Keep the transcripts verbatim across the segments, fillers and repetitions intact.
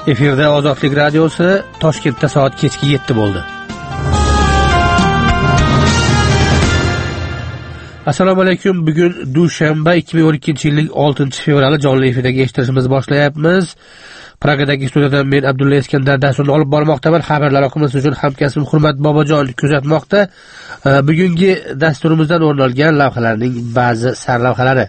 Efirda Ozodlik radiosi, Toshkentda soat kechki yetti bo'ldi. Assalomu alaykum. Bugun dushanba, ikki ming o'n ikkinchi yilning oltinchi fevrali jonli efirdagi eshittirishimizni boshlayapmiz. Pragadagi studiyadan men Abdulla Iskandar dasturni olib bormoqdaman. Xabarlar oqimiz uchun hamkasbim Hurmat Bobojon kuzatmoqda. Bugungi dasturimizdan o'rin olgan lavhalarning ba'zi sarlavhalari.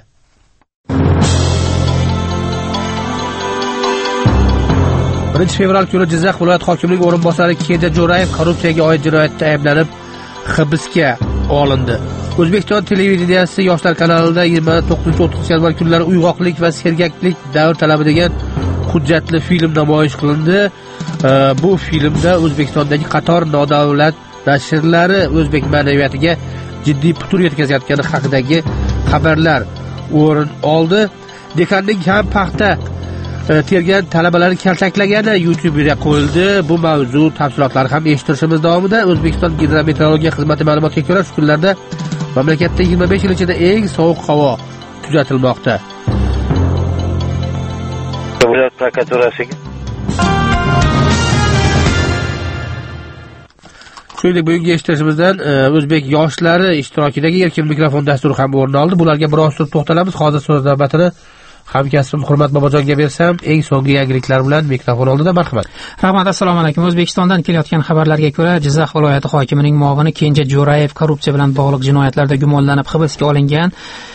birinchi fevral kuni Jizzax viloyat hokimining o'rinbosari Kenja Jo'rayev korrupsiyaga oid jinoyatda ayblanib hibsga olindi. O'zbekiston televideniyasi Yoshlar kanalida yigirma to'qqizinchi o'ttizinchi yanvar kunlari uyg'oqlik va sergaklik davr talabi degan hujjatli film namoyish qilindi. Bu filmda O'zbekistondagi qator nodavlat nashrlari o'zbek ma'naviyatiga jiddiy putur yetkazayotgani haqidagi xabarlar o'rin oldi. Dekanning ham paxta tergan talabalarni kaltaklagani YouTube'ga qo'yildi. Bu mavzu tafsilotlari ham eshittirishimiz davomida O'zbekiston Gidrometeorologiya xizmati ma'lumotiga ko'ra, shu kunlarda mamlakatda yigirma besh yil ichida eng sovuq havo kuzatilmoqda. Viloyat prokuraturasiga shuningdek, bugungi eshittirishimizdan o'zbek yoshlari ishtirokidagi erkin mikrofon dasturi ham o'rin oldi. Bularga biroz turib to'xtalamiz. Hozir so'z navbatini hamkasbim Hurmat Bobojonga bersam, eng so'nggi yangiliklar bilan mikrofon oldida. Marhamat. Rahmat, assalomu alaykum. O'zbekistondan kelayotgan xabarlarga ko'ra, Jizzax viloyati hokimining muovini Kenja Jo'rayev korrupsiya bilan bog'liq jinoyatlarda gumonlanib hibsga olingan.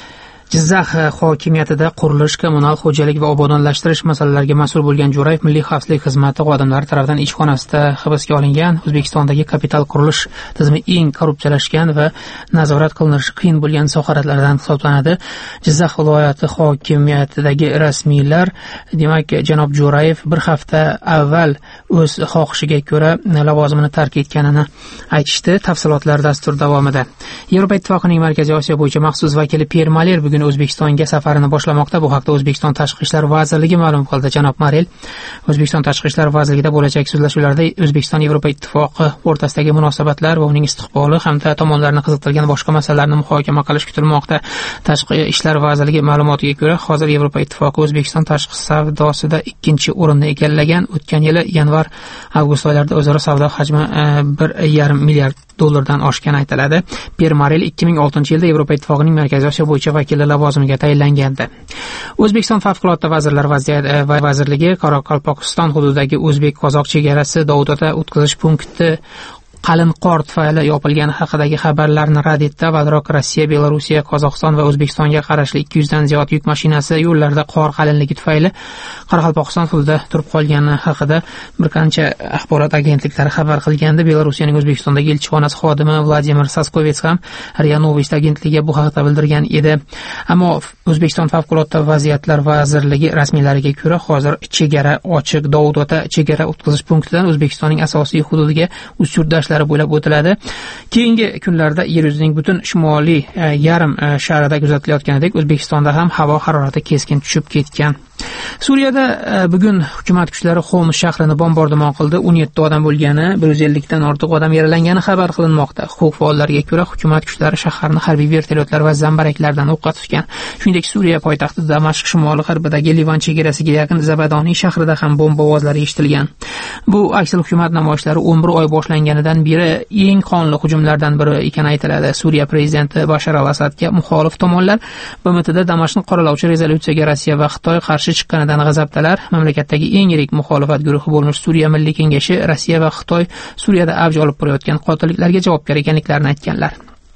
Jizzax hokimiyatida qurilish, kommunal xo'jalik va obodonlashtirish masalalariga mas'ul bo'lgan Jo'rayev Milliy xavfsizlik xizmati xodimlari tomonidan ishxonasida hibsga olingan. O'zbekistondagi kapital qurilish tizimi eng korrupsiyalashgan va nazorat qilinishi qiyin bo'lgan sohalardan hisoblanadi. Jizzax viloyati hokimiyatidagi rasmiylar, demak, janob Jo'rayev bir hafta avval o'z xohishiga ko'ra lavozimini tark etganini aytishdi. Tafsilotlar dastur davomida. Yevropa Ittifoqining Markaziy Osiyo bo'yicha maxsus vakili Pier Maler bugun O'zbekistonga safarini boshlamoqda. Bu haqda O'zbekiston Tashqi ishlar vazirligi ma'lum qildi. Janob Marel O'zbekiston Tashqi ishlar vazirligida bo'lajak so'zlashuvlarda O'zbekiston Yevropa Ittifoqi o'rtasidagi munosabatlar va uning istiqboli hamda tomonlarni qiziqtirgan boshqa masalalarni muhokama qilish kutilmoqda. Tashqi ishlar vazirligi ma'lumotiga ko'ra, hozir Yevropa Ittifoqi O'zbekiston tashqi savdosida ikkinchi o'rinni egallagan. O'tgan yili yanvar-avgust oylarida o'zaro savdo hajmi bir yarim milliard dollardan oshgani aytiladi. Pier Marel ikki ming oltinchi yilda Yevropa Ittifoqining Markaziy Osiyo bo'yicha vakili lavozimiga tayinlangandi. O'zbekiston Favqulodda vazirlar vazirligi Qoraqalpog'iston hududidagi o'zbek-qozoq chegarasi Dovudota o'tkazish punkti qalin qor tufayli yopilgani haqidagi xabarlarni rad etdi. Avvalroq Rossiya, Belorussiya, Qozog'iston va O'zbekistonga qarashli ikki yuz dan ziyod yuk mashinasi yo'llarda qor qalinligi tufayli Qoraqalpog'iston hududida turib qolgani haqida bir qancha axborot agentliklari xabar qilgandi. Belorussiyaning O'zbekistondagi elchixonasi xodimi Vladimir Saskovets ham Ria Novosti agentligiga bu haqda bildirgan edi. Ammo O'zbekiston Favqulodda vaziyatlar vazirligi rasmiylariga ko'ra, hozir chegara ochiq. Dovudota chegara o'tkazish punktidan O'zbekistonning asosiy hududiga uch dashtlar bo'ylab o'tiladi. Keyingi kunlarda yer yuzining butun shimoliy e, yarim e, sharida kuzatilayotganidek, O'zbekistonda ham havo harorati keskin tushib ketgan. Suriyada e, bugun hukumat kuchlari Xoms shahrini bombardimon qildi. o'n yetti odam bo'lgani, bir yuz ellik dan ortiq odam yaralangani xabar qilinmoqda. Huquq faollariga ko'ra, hukumat kuchlari shaharni harbiy vertolyotlar va zambaraklardan o'qqa tutgan. Shuningdek, Suriya poytaxti Damashq shimoli g'arbidagi Livan chegarasiga yaqin Zabadoniy shahrida ham bomba ovozlari eshitilgan. Bu aksal hukumat namoyishlari o'n bir oy boshlanganidan beri eng qonli hujumlardan biri ekani aytiladi. Suriya prezidenti Bashar al-Asadga muxolif tomonlar B M Tda Damashqni qoralovchi rezolyutsiyaga Rossiya va Xitoy qarshi chiqqanidan g'azabdalar. Mamlakatdagi eng yirik muxolifat guruhi bo'lmish Suriya Milliy kengashi Rossiya va Xitoy Suriyada avj olib borayotgan qotilliklarga javobgar ekanliklarini aytganlar.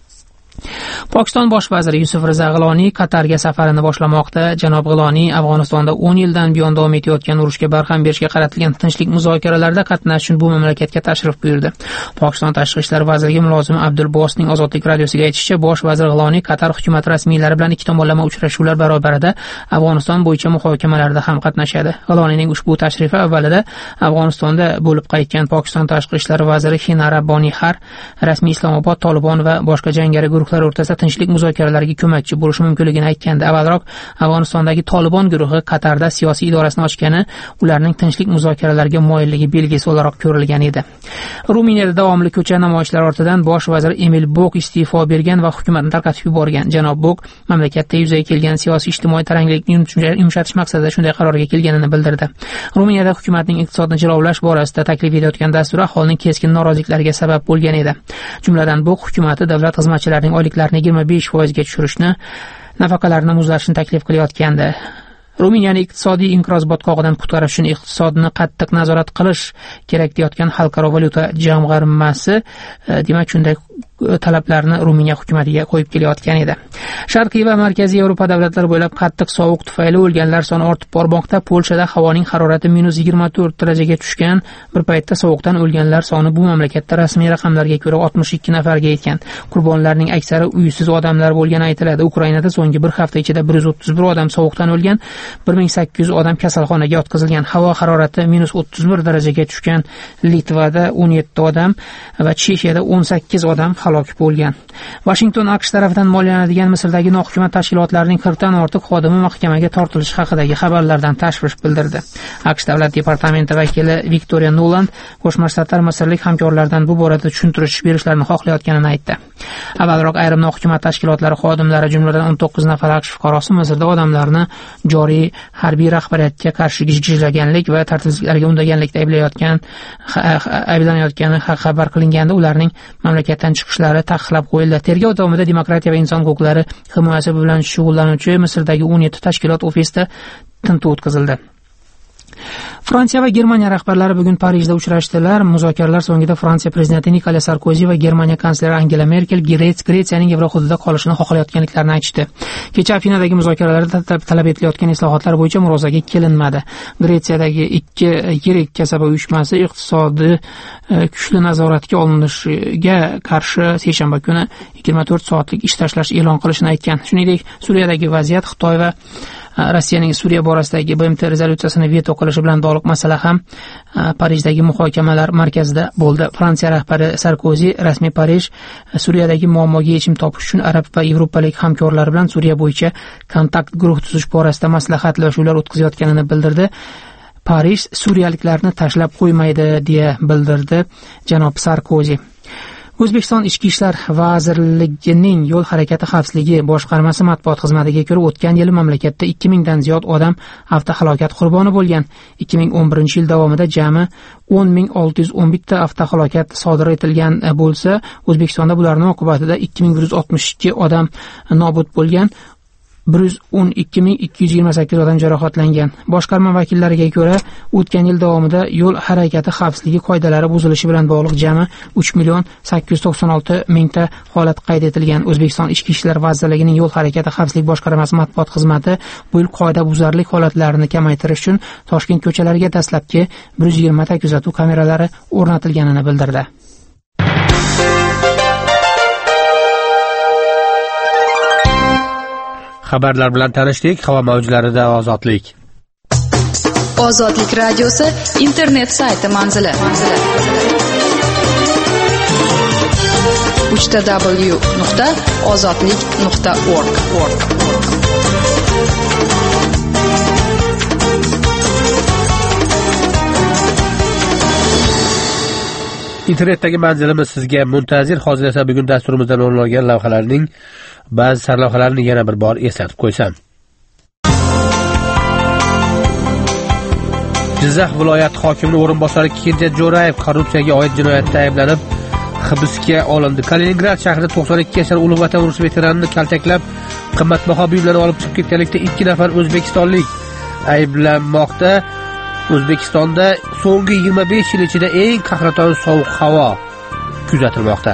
Pokiston bosh vaziri Yusuf Riza G'iloniy Qatarga safarini boshlamoqda. Janob G'iloniy Afg'onistonda o'n yildan buyon davom etayotgan urushga barham berishga qaratilgan tinchlik muzokaralarida qatnashish uchun bu mamlakatga tashrif buyurdi. Pokiston Tashqi ishlar vazirligi mulozimi Abdul Bosning Ozodlik radiosiga aytishicha, bosh vazir G'iloniy Qatar hukumat rasmiylari bilan ikki tomonlama uchrashuvlar barobarida Afg'oniston bo'yicha muhokamalarda ham qatnashadi. G'iloniyning ushbu tashrifi avvalida Afg'onistonda bo'lib qaytgan Pokiston Tashqi ishlar vaziri Hina Rabboni Har rasmiy Islomobod, Tolibon va boshqa jangari guruhlar guruhlari o'rtasida tinchlik muzokaralariga ko'makchi bo'lishi mumkinligini aytgandi. Avvalroq Afg'onistondagi Tolibon guruhi Qatarda siyosiy idorasini ochgani ularning tinchlik muzokaralariga moyilligi belgisi o'laroq ko'rilgan edi. Ruminiyada davomli ko'cha namoyishlari ortidan bosh vazir Emil Bok iste'fo bergan va hukumatni tarqatib yuborgan. Janob Bok mamlakatda yuzaga kelgan siyosiy ijtimoiy taranglikni yumshatish maqsadida shunday qarorga kelganini bildirdi. Ruminiyada hukumatning iqtisodni jilovlash borasida taklif etayotgan dasturi aholining keskin noroziliklariga sabab bo'lgan edi. Jumladan Bok hukumati davlat xizmatchilarining oyliklarini yigirma besh foizga tushirishni, nafaqalarni muzlatishni taklif qilayotgandi. Ruminiyani iqtisodiy inqiroz botqog'idan qutqarish uchun iqtisodni qattiq nazorat qilish kerak deyotgan Xalqaro valyuta jamg'armasi demak shunday talablarni Ruminiya hukumatiga qo'yib kelayotgan edi. Sharqiy va Markaziy Yevropa davlatlari bo'ylab qattiq sovuq tufayli o'lganlar soni ortib bormoqda. Polshada havoning harorati minus yigirma to'rt darajaga tushgan. Bir paytda sovuqdan o'lganlar soni bu mamlakatda rasmiy raqamlarga ko'ra oltmish ikki nafarga yetgan. Qurbonlarning aksari uysiz odamlar bo'lgani aytiladi. Ukrainada so'nggi bir hafta ichida bir yuz o'ttiz bir odam sovuqdan o'lgan, bir ming sakkiz yuz odam kasalxonaga yotqizilgan. Havo harorati minus o'ttiz bir darajaga tushgan. Litvada o'n yetti odam va Chexiyada o'n sakkiz odam halok bo'lgan. Washington AQSh tomonidan moliyalanadigan Misrdagi nohukumat tashkilotlarining qirq dan ortiq xodimi mahkamaga tortilishi haqidagi xabarlardan tashvish bildirdi. AQSh davlat departamenti vakili Victoria Nuland Qo'shma Shtatlar misrlik hamkorlardan bu borada tushuntirish berishlarini xohlayotganini aytdi. Avvalroq ayrim nohukumat tashkilotlari xodimlari, jumladan o'n to'qqiz nafar AQSh fuqarosi Misrda odamlarni joriy harbiy rahbariyatga qarshi gijlaganlik va tartibsizliklarga undaganlikda ayblayotgan ayblanayotgani xabar qilinganda ularning mamlakatdan chiqishlari taqiqlab qo'yildi. Tergov davomida demokratiya va inson huquqlari himoyasi bilan shug'ullanuvchi Misrdagi o'n yetti tashkilot ofisida tintuv o'tkazildi. Fransiya va Germaniya rahbarlari bugun Parijda uchrashdilar. Muzokaralar so'ngida Fransiya prezidenti Nikolas Sarkozi va Germaniya kansleri Angela Merkel Gretsiyaning Yevro hududida qolishini xohlayotganliklarini aytishdi. Kecha Afinadagi muzokaralarda talab etilayotgan islohotlar bo'yicha murosaga kelinmadi. Gretsiyadagi ikki yirik kasaba uyushmasi iqtisodi kuchli nazoratga olinishiga qarshi seshanba kuni yigirma to'rt soatlik ish tashlash e'lon qilishini aytgan. Shuningdek, Suriyadagi vaziyat, Xitoy va Rossiyaning Suriya borasidagi B M T rezolyutsiyasini veto qilishi bilan bog'liq masala ham Parijdagi muhokamalar markazida bo'ldi. Fransiya rahbari Sarkozi rasmiy Parij Suriyadagi muammoga yechim topish uchun arab va yevropalik hamkorlari bilan Suriya bo'yicha kontakt guruh tuzish borasida maslahatlashuvlar o'tkazayotganini bildirdi. Parij suriyaliklarni tashlab qo'ymaydi deya bildirdi janob Sarkozi. O'zbekiston Ichki ishlar vazirligining yo'l harakati xavfsizligi boshqarmasi matbuot xizmatiga ko'ra, o'tgan yil mamlakatda ikki ming dan ziyod odam avtohalokat qurboni bo'lgan. ikki ming o'n birinchi yil davomida jami o'n ming olti yuz o'n bitta avtohalokat sodir etilgan bo'lsa, O'zbekistonda bularning oqibatida ikki ming bir yuz oltmish ikki odam nobud bo'lgan. bir yuz o'n ikki ming ikki yuz yigirma sakkiz odam jarohatlangan. Boshqarma vakillariga ko'ra, o'tgan yil davomida yo'l harakati xavfsizligi qoidalari buzilishi bilan bog'liq jami uch million sakkiz yuz to'qson olti mingta holat qayd etilgan. O'zbekiston Ichki ishlar vazirligining yo'l harakati xavfsizlik boshqarmasi matbuot xizmati bu yil qoida buzarlik holatlarini kamaytirish uchun Toshkent ko'chalariga dastlabki bir yuz yigirma ta kuzatuv kameralari o'rnatilganini bildirdi. Xabarlar bilan tanishdik. Havo mavjlarida ozodlik. Ozodlik radiosi internet sayti manzili. uch w nuqta ozodlik nuqta org. Internetdagi manzilimiz sizga muntazir. Hozir esa bugun dasturimizdan o'rin olgan lavhalarning ba'zi sarlavhalarini yana bir bor eslatib qo'ysam. Jizzax viloyati hokimining o'rinbosari Kenja Jo'rayev korrupsiyaga oid jinoyatda ayblanib hibsga olindi. Kaliningrad shahrida to'qson ikki yashar ulug' vatan urushi veteranini kaltaklab qimmatbaho buyumlarni olib chiqib ketganlikda ikki nafar o'zbekistonlik ayblanmoqda. O'zbekistonda so'nggi yigirma besh yil ichida eng qahraton sovuq havo kuzatilmoqda.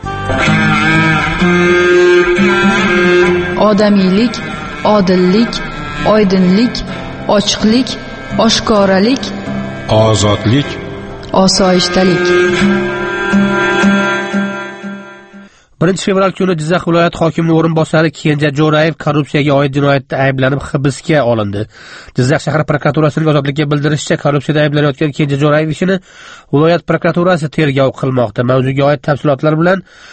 Odamiylik, odillik, oydinlik, ochiqlik, oshkoralik, ozodlik, osoyishtalik. birinchi fevral kuni Jizzax viloyati hokimining o'rinbosari Kenja Jo'rayev korrupsiyaga oid jinoyatda ayblanib hibsga olindi. Jizzax shahar prokuraturasining ozodlikka bildirishicha, korrupsiyada ayblanayotgan Kenja Jo'rayev ishini viloyat prokuraturasi tergov qilmoqda. Mavzuga oid tafsilotlar bilan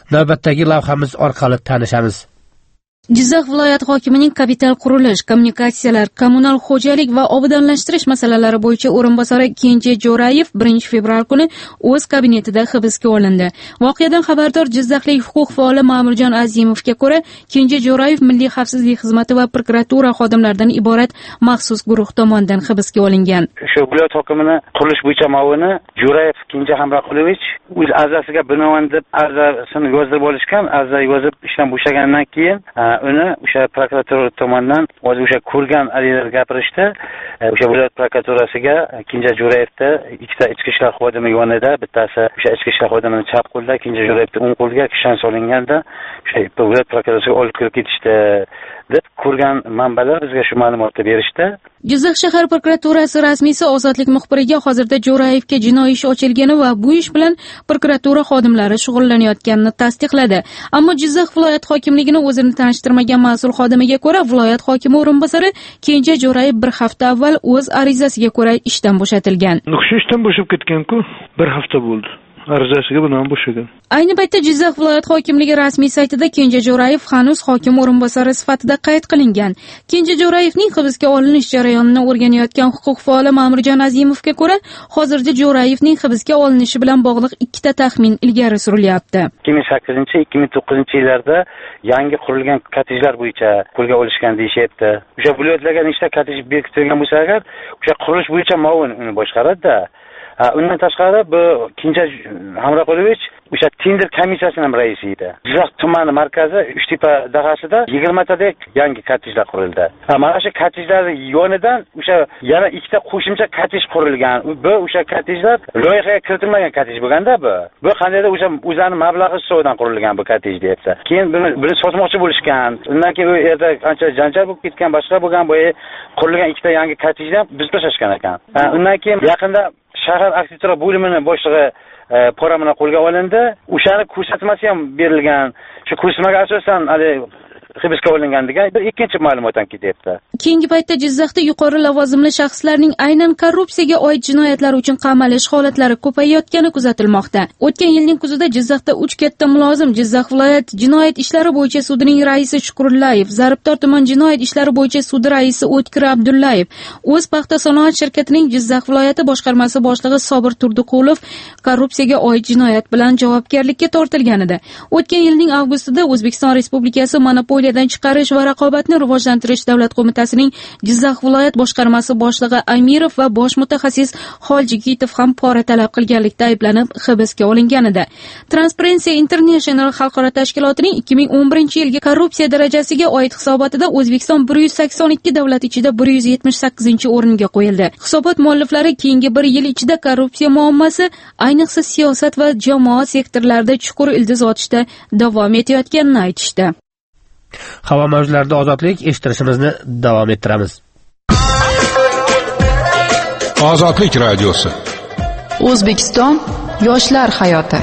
navbatdagi lavhamiz orqali tanishamiz. Jizzax viloyati hokimining kapital qurilish, kommunikatsiyalar, kommunal xo'jalik va obodonlashtirish masalalari bo'yicha o'rinbosari Kenja Jo'rayev birinchi fevral kuni o'z kabinetida hibsga olindi. Voqeadan xabardor jizzaxlik huquq faoli Ma'murjon Azimovga ko'ra, Kenja Jo'rayev Milliy xavfsizlik xizmati va prokuratura xodimlaridan iborat maxsus guruh tomonidan hibsga olingan. Shu viloyat hokimining qurilish bo'yicha muavini Jo'rayev Kenja Hamroqulovich o'z arzasiga binoan deb arzasini yozdirib olishgan, arza yozib ishdan bo'shagandan keyin uni o'sha prokuratura tomonidan o'zi o'sha ko'rgan ariyalar gapirishdi. O'sha viloyat prokuraturasiga Kenja Jo'rayevda ikkita ichki ishlar xodimi yonida, bittasi o'sha ichki ishlar xodimining chap qo'lida, Kenja Jo'rayevda o'ng qo'lga kishan solinganda o'sha viloyat prokuraturasiga olib kirib ketishdi deb ko'rgan manbalar bizga shu ma'lumotni berishdi. Jizzax shahar prokuraturasi rasmiysi ozodlik muxbiriga hozirda Jo'rayevga jinoiy ish ochilgani va bu ish bilan prokuratura xodimlari shug'ullanayotganini tasdiqladi. Ammo Jizzax viloyat hokimligini o'zini tanishtirmagan mas'ul xodimiga ko'ra, viloyat hokimi o'rinbosari Kenja Jo'rayev bir hafta avval o'z arizasiga ko'ra ishdan bo'shatilgan. Shu ishdan bo'shab ketgan-ku, bir hafta bo'ldi. Arizasiga binoan bo'shagan. Ayni paytda Jizzax viloyat hokimligi rasmiy saytida Kenja Jo'rayev hanuz hokim o'rinbosari sifatida qayd qilingan. Kenja Jo'rayevning hibsga olinish jarayonini o'rganayotgan huquq faoli Ma'murjon Azimovga ko'ra, hozirda Jo'rayevning hibsga olinishi bilan bog'liq ikkita taxmin ilgari surilyapti. ikki ming sakkizinchi ikki ming to'qqizinchi yillarda yangi qurilgan kottejlar bo'yicha qo'lga olishgan deyishyapti. O'sha viloyatlarga nechta kottej bekitilgan bo'lsa agar, o'sha qurilish bo'yicha muavin uni boshqaradi-da. Undan tashqari bu Kenja Hamroqulovich o'sha tender komissiyasining raisi edi. Jizzax tumani markazi Uchtepa dahasida yigirmatadek yangi kottejlar qurildi. Mana shu kottejlar yonidan o'sha yana ikkita qo'shimcha kottej qurilgan. Bu o'sha kottejlar loyihaga kiritilmagan kottej bo'lganda bu. Bu qandaydir o'sha o'zlarining mablag'i hisobidan qurilgan bu kottej deyapti. Keyin buni buni sotmoqchi bo'lishgan. Undan keyin u yerda ancha janjal bo'lib ketgan, boshqa bo'lgan bo'yi qurilgan ikkita yangi kottejni biz tashlashgan ekan. Undan keyin yaqinda shahar arxitektura bo'limining boshlig'i pora bilan qo'lga olindi. O'shani ko'rsatmasi ham berilgan. Shu ko'rsatmaga asosan hali hibsga olingan degan bir ikkinchi ma'lumot ham ketyapti. Keyingi paytda Jizzaxda yuqori lavozimli shaxslarning aynan korrupsiyaga oid jinoyatlar uchun qamalish holatlari ko'payayotgani kuzatilmoqda. O'tgan yilning kuzida Jizzaxda uch katta mulozim Jizzax viloyat jinoyat ishlari bo'yicha sudining raisi Shukurullayev, Zaribtor tuman jinoyat ishlari bo'yicha sudi raisi O'tkir Abdullayev, o'z paxta sanoat shirkatining Jizzax viloyati boshqarmasi boshlig'i Sobir Turdiqulov korrupsiyaga oid jinoyat bilan javobgarlikka tortilganida. O'tgan yilning avgustida O'zbekiston Respublikasi monopoliyadan chiqarish va raqobatni rivojlantirish davlat qo'mitasining Jizzax viloyat boshqarmasi boshlig'i Amirov va bosh mutaxassis Xoljigitov ham pora talab qilganlikda ayblanib hibsga olinganida. Transparency International xalqaro tashkilotining ikki ming o'n birinchi yilgi korrupsiya darajasiga oid hisobotida O'zbekiston bir yuz sakson ikki davlat ichida bir yuz yetmish sakkizinchi o'ringa qo'yildi. Hisobot mualliflari keyingi bir yil ichida korrupsiya muammosi ayniqsa siyosat va jamoat sektorlarida chuqur ildiz otishda davom etayotganini aytishdi. Havo mavjlarida ozodlik eshittirishimizni davom ettiramiz. Ozodlik radiosi. O'zbekiston yoshlar hayoti.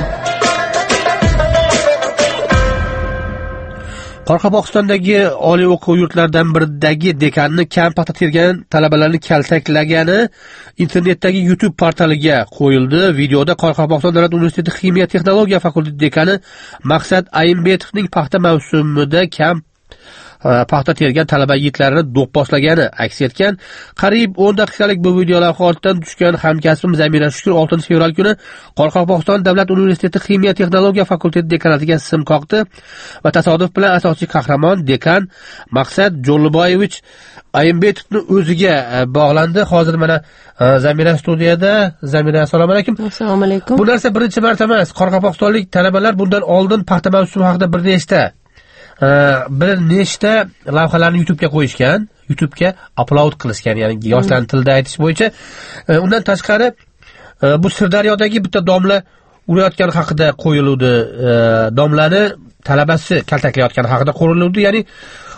Qoraqalpog'istondagi oliy o'quv yurtlaridan biridagi dekanni kam paxta tergan talabalarni kaltaklagani internetdagi YouTube portaliga qo'yildi. Videoda Qoraqalpog'iston davlat universiteti ximiya texnologiya fakulteti dekani Maqsad Ayimbetovning paxta mavsumida kam paxta tergan talaba yigitlarini do'pposlagani aks etgan. Qariyb o'n daqiqalik bu video lavha ortidan tushgan hamkasbim Zamira Shukur oltinchi fevral kuni Qoraqalpog'iston davlat universiteti ximiya texnologiya fakulteti dekanatiga sim qoqdi va tasodif bilan asosiy qahramon dekan Maqsad Jo'liboyevich Ayimbetovni o'ziga bog'landi. Hozir mana Zamira studiyada. Zamira, assalomu alaykum. Assalomu alaykum. Bu narsa birinchi marta emas. Qoraqalpog'istonlik talabalar bundan oldin paxta mavsumi haqida bir nechta bir nechta lavhalarni YouTube'ga qo'yishgan, YouTube'ga upload qilishgan, ya'ni yoshlarning tilida aytish bo'yicha. Undan tashqari bu Sirdaryodagi bitta domla urayotgani haqida qo'yildi, domlani talabasi kaltaklayotgani haqida qo'yildi, ya'ni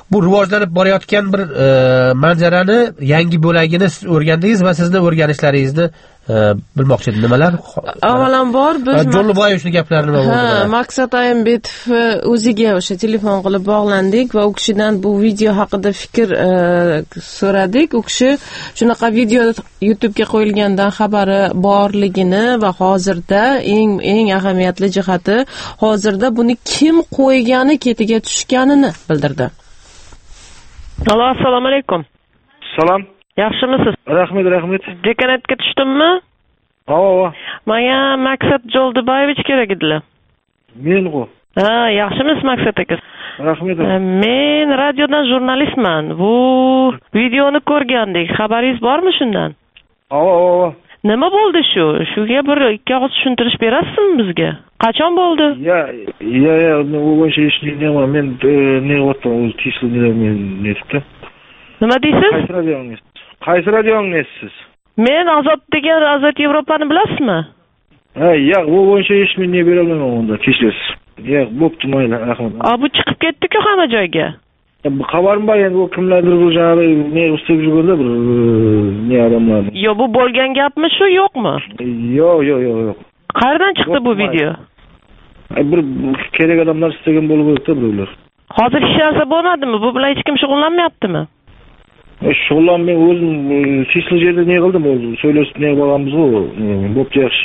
bu rivojlanib borayotgan bir e, manzarani yangi bo'lagini siz o'rgandingiz va sizni o'rganishlaringizni e, bilmoqchi edim. Nimalar? Avvalambor biz Jo'llaboyev shu gaplarni ha, Maqsad Aymbetov o'ziga o'sha telefon qilib bog'landik va u kishidan bu video haqida fikr e, so'radik. U kishi shunaqa video YouTube'ga qo'yilgandan xabari borligini va hozirda eng eng ahamiyatli jihati hozirda buni kim qo'ygani ketiga tushganini bildirdi. Alo, assalomu alaykum. Salom. Yaxshimisiz? Rahmat, rahmat. Dekanatga tushdimmi? Ha, ha. Menga Maqsad Joldibayevich kerak edilar. Men ku. Ha, yaxshimisiz Maqsad aka? Rahmat. Men radiodan jurnalistman. Bu videoni ko'rgandik. Xabaringiz bormi shundan? Ha, ha. Nima bo'ldi shu? Shuga bir ikki og'iz tushuntirish berasizmi bizga? Qachon bo'ldi? Ya, ya, ya, u o'sha ishni nima, men ne o'tdim, o'z tishlini men netdi. Nima deysiz? Qaysi radiongiz? Qaysi radiongiz? Men Ozod degan Ozod Yevropani bilasizmi? Ha, yo'q, u o'sha ishni ne bera olmayman unda, kechirasiz. Yo'q, bo'pti, mayli, rahmat. A, bu chiqib ketdi-ku hamma joyga. Xabarim bor endi, u kimlardir bu jari ne ustib yurganda bir ne odamlar. Yo, bu bo'lgan gapmi shu, yo'qmi? Yo'q, yo'q, yo'q, yo'q. Qayerdan chiqdi bu video? Bir kerak odamlar istagan bo'lib o'tdi birovlar. Hozir hech narsa bo'lmadimi? Bu bilan hech kim shug'ullanmayaptimi? Shug'ullanmay o'zim sesli yerda ne qildim, o'zim so'ylashib ne qilganmiz-ku, bo'pti yaxshi.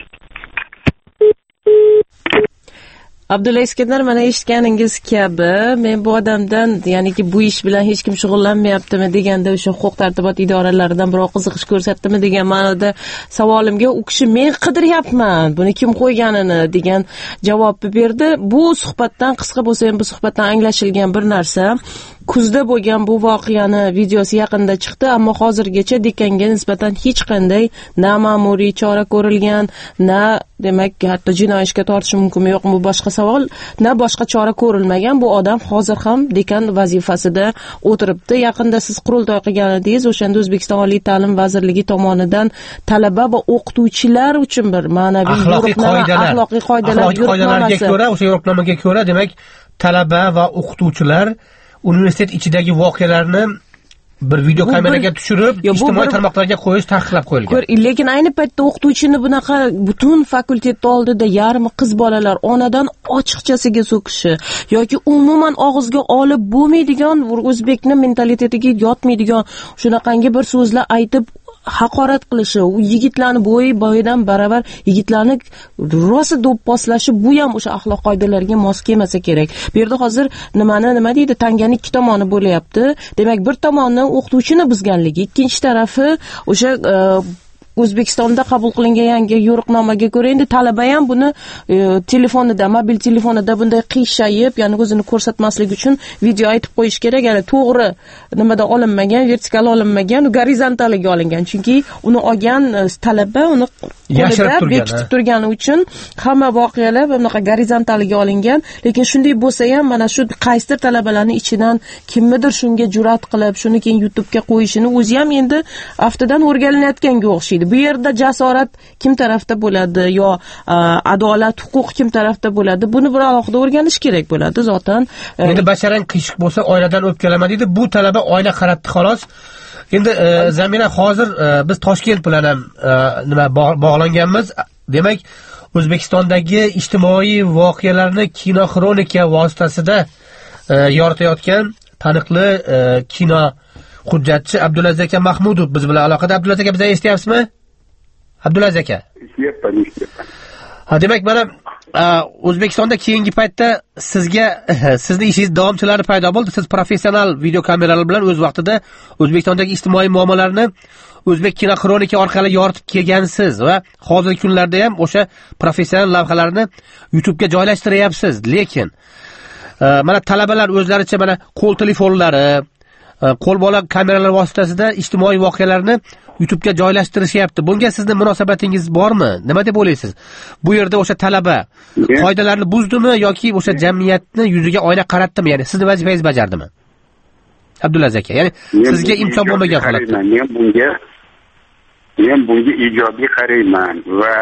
Abdulla Iskandar, mana eshitganingiz kabi men bu odamdan, ya'niki bu ish bilan hech kim shug'ullanmayaptimi deganda o'sha huquq tartibot idoralaridan birov qiziqish ko'rsatdimi degan ma'noda savolimga u kishi men qidiryapman, buni kim qo'yganini degan javobni berdi. Bu suhbatdan, qisqa bo'lsa ham bu suhbatdan anglashilgan bir narsa, kuzda bo'lgan bu voqeani videosi yaqinda chiqdi, ammo hozirgacha dekanga nisbatan hech qanday na ma'muriy chora ko'rilgan, na demak hatto jinoiy ishga tortish mumkinmi yo'qmi bu boshqa savol, na boshqa chora ko'rilmagan. Bu odam hozir ham dekan vazifasida o'tiribdi. Yaqinda siz qurultoy qilgan edingiz, o'shanda O'zbekiston Oliy ta'lim vazirligi tomonidan talaba va o'qituvchilar uchun bir ma'naviy yo'riqnoma, axloqiy qoidalar yo'riqnomasiga ko'ra, o'sha yo'riqnomaga ko'ra demak talaba va o'qituvchilar universitet ichidagi voqealarni bir video kameraga tushirib, ijtimoiy tarmoqlarga qo'yish taqiqlab qo'yilgan. Lekin ayni paytda o'qituvchini bunaqa butun fakultet oldida yarmi qiz bolalar onadan ochiqchasiga so'kishi yoki umuman og'izga olib bo'lmaydigan, o'zbekning mentalitetiga yotmaydigan shunaqangi bir so'zlar aytib haqorat qilishi, u yigitlarni bo'yi bo'yidan baravar yigitlarni rosa do'pposlashi, bu ham o'sha axloq qoidalariga mos kelmasa kerak. Bu yerda hozir nimani nima deydi, tanganing ikki tomoni bo'layapti. Demak, bir tomoni o'qituvchini buzganligi, ikkinchi tarafi o'sha O'zbekistonda qabul qilingan yangi yo'riqnomaga ko'ra endi talaba ham buni e, telefonida, mobil telefonida bunday qiyshayib, ya'ni o'zini ko'rsatmaslik uchun video aytib qo'yish kerak. Ya'ni to'g'ri nimada olinmagan, vertikal olinmagan, gorizontaliga olingan. Chunki uni olgan talaba uni qo'lida bekitib turgani uchun hamma voqealar bunaqa gorizontaliga olingan. Lekin shunday bo'lsa ham mana shu qaysidir talabalarning ichidan kimnidir shunga jur'at qilib, shuni keyin YouTube'ga qo'yishini o'zi ham endi aftidan o'rganilayotganga o'xshaydi. Bu yerda jasorat kim tarafda bo'ladi yo adolat, huquq kim tarafda bo'ladi? Buni bir alohida o'rganish kerak bo'ladi zotan. Endi basharang qiyshiq bo'lsa oynadan o'pkalama deydi. Bu talaba oyna qaratdi xolos. Endi e, Zamina, hozir e, biz Toshkent bilan ham e, nima bog'langanmiz. Demak, O'zbekistondagi ijtimoiy voqealarni kino xronika vositasida e, yoritayotgan taniqli e, kino hujjatchi Abdulaziz aka Mahmudov biz bilan aloqada. Abdulaziz aka, bizni eshityapsizmi? Abdulaziz aka. Eshityapman, eshityapman. Ha, demak, mana O'zbekistonda keyingi paytda sizga sizni ishingiz davomchilari paydo bo'ldi. Siz professional video kameralar bilan o'z vaqtida O'zbekistondagi ijtimoiy muammolarni O'zbek kino xronika orqali yoritib kelgansiz va hozirgi kunlarda ham o'sha professional lavhalarni YouTube'ga joylashtiryapsiz. Lekin mana talabalar o'zlaricha mana qo'l telefonlari, qo'lbola kameralar vositasida ijtimoiy voqealarni YouTube'ga joylashtirishyapti. Bunga sizning munosabatingiz bormi? Nima deb o'ylaysiz? Bu yerda o'sha talaba qoidalarni buzdimi yoki o'sha jamiyatni yuziga oyna qaratdimi? Ya'ni sizning vazifangizni bajardimi? Abdulaziz aka, ya'ni sizga imkon bo'lmagan holatda. Men bunga men bunga ijobiy qarayman va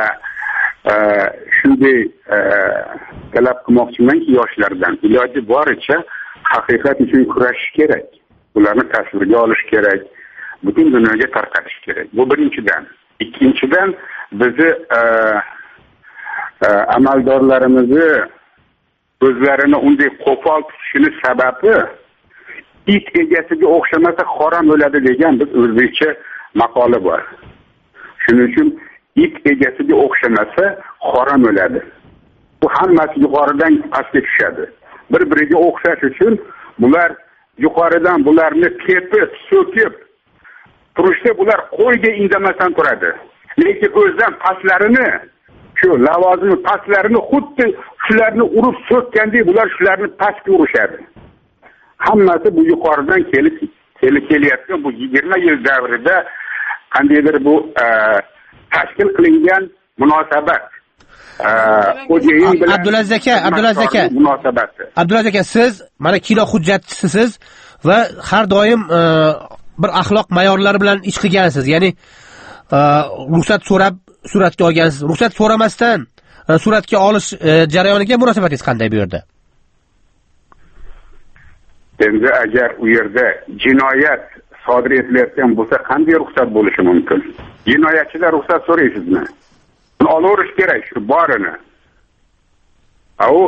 shunday talab qilmoqchimanki yoshlardan iloji boricha haqiqat uchun kurashish kerak. Ularni tasvirga olish kerak. Butun dunyoga tarqatish kerak. Bu birinchidan. Ikkinchidan bizni e, e, amaldorlarimizni o'zlarini unday qo'pol tutishini sababi it egasiga o'xshamasa xoram o'ladi degan biz o'zbekcha maqola bor. Shuning uchun it egasiga o'xshamasa xoram o'ladi. Bu hammasi yuqoridan pastga tushadi. Bir-biriga o'xshash uchun bular yuqoridan bularni tepib, so'kib turishda bular qo'yga indamasdan turadi. Lekin o'zdan pastlarini, shu lavozimi pastlarini xuddi shularni urib so'kkandek bular shularni pastga urishadi. Hammasi bu yuqoridan kelib kelib kelyapti. Bu yigirma yil davrida qandaydir bu e, tashkil qilingan munosabat. Abdulaziz aka, Abdulaziz aka, munosabati. Abdulaziz aka, siz mana kino hujjatchisiz va har doim e, bir axloq mayorlari bilan ish qilgansiz. Ya'ni e, ruxsat so'rab suratga olgansiz. Ruxsat so'ramasdan e, suratga olish e, jarayoniga munosabatingiz qanday bu yerda? Endi agar u yerda jinoyat sodir etilayotgan bo'lsa, qanday ruxsat bo'lishi mumkin? Jinoyatchilar ruxsat so'raysizmi? Uni olaverish kerak shu borini. U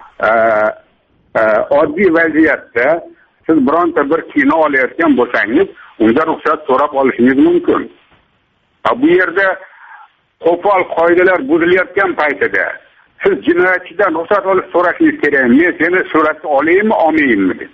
oddiy vaziyatda siz bironta bir kino olayotgan bo'lsangiz, unda ruxsat so'rab olishingiz mumkin. Bu yerda qo'pol qoidalar buzilayotgan paytida siz jinoyatchidan ruxsat olib so'rashingiz kerak. Men seni suratga olaymi, olmaymi deb.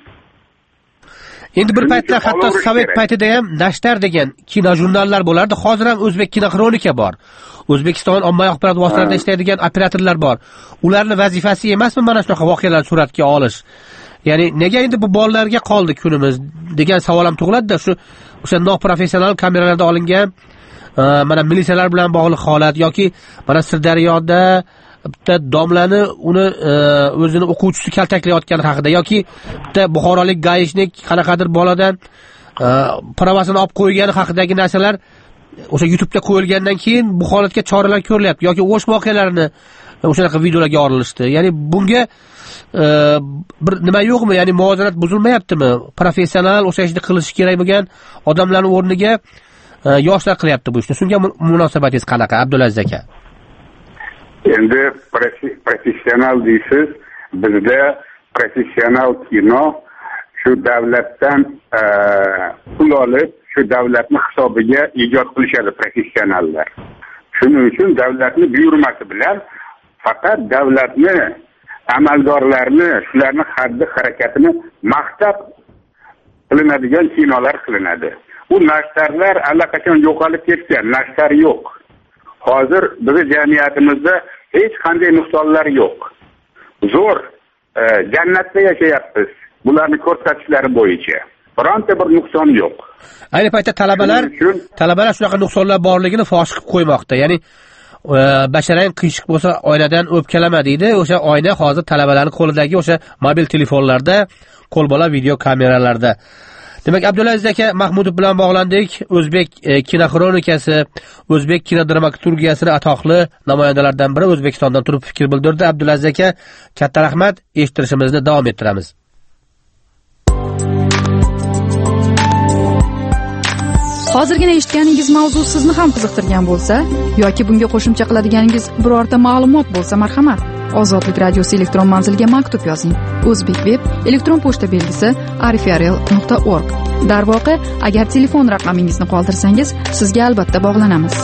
Endi bir paytda hatto sovet paytida ham Nashtar degan kino jurnallar bo'lardi. Hozir ham O'zbek kino kronika bor. O'zbekiston ommaviy axborot vositalarida ishlaydigan operatorlar bor. Ularning vazifasi emasmi mana shunaqa voqealarni suratga olish? Ya'ni nega endi bu bolalarga qoldi kunimiz degan savol ham tug'iladi-da. Shu o'sha noprofessional kameralarda olingan mana militsiyalar bilan bog'liq holat yoki mana Sirdaryoda bitta domlani uni o'zini o'quvchisi kaltaklayotgani haqida yoki bitta buxorolik gaishnik qanaqadir boladan pravasini olib qo'ygani haqidagi narsalar o'sha YouTube'ga qo'yilgandan keyin bu holatga choralar ko'rilyapti yoki o'sh voqealarini o'shanaqa videolarga orilishdi. Ya'ni bunga bir nima yo'qmi? Ya'ni muvozanat buzilmayaptimi? Professional o'sha ishni qilishi kerak bo'lgan odamlarning o'rniga yoshlar qilyapti bu ishni. Shunga munosabatingiz qanaqa, Abdulaziz aka? Endi professional deysiz, bizda professional kino shu davlatdan pul olib, shu davlatning hisobiga ijod qilishadi professionallar. Shuning uchun davlatning buyurmasi bilan faqat davlatni amaldorlarni, shularning xatti harakatini maqtab qilinadigan kinolar qilinadi. Bu nashtarlar allaqachon yo'qolib ketgan, nashtar yo'q. Hozir bizning jamiyatimizda hech qanday nuqsonlar yo'q. Zo'r e, jannatda yashayapmiz. Bularni ko'rsatishlari bo'yicha bironta bir nuqson yo'q. Ayni paytda talabalar talabalar shunaqa nuqsonlar borligini fosh qilib qo'ymoqda. Ya'ni e, basharang qiyshiq bo'lsa oynadan o'pkalama deydi. O'sha oyna hozir talabalarning qo'lidagi o'sha mobil telefonlarda, qo'lbola video kameralarda. Demak, Abdulaziz aka Mahmudov bilan bog'landik. O'zbek e, kino kronikasi, O'zbek kino dramaturgiyasining atoqli namoyandalaridan biri O'zbekistondan turib fikr bildirdi. Abdulaziz aka, katta rahmat. Eshittirishimizni davom ettiramiz. Hozirgina eshitganingiz mavzu sizni ham qiziqtirgan bo'lsa yoki bunga qo'shimcha qiladiganingiz birorta ma'lumot bo'lsa, marhamat, Ozodlik radiosi elektron manziliga maktub yozing. O'zbek web elektron pochta belgisi arifrl nuqta org. Darvoqe, agar telefon raqamingizni qoldirsangiz, sizga albatta bog'lanamiz.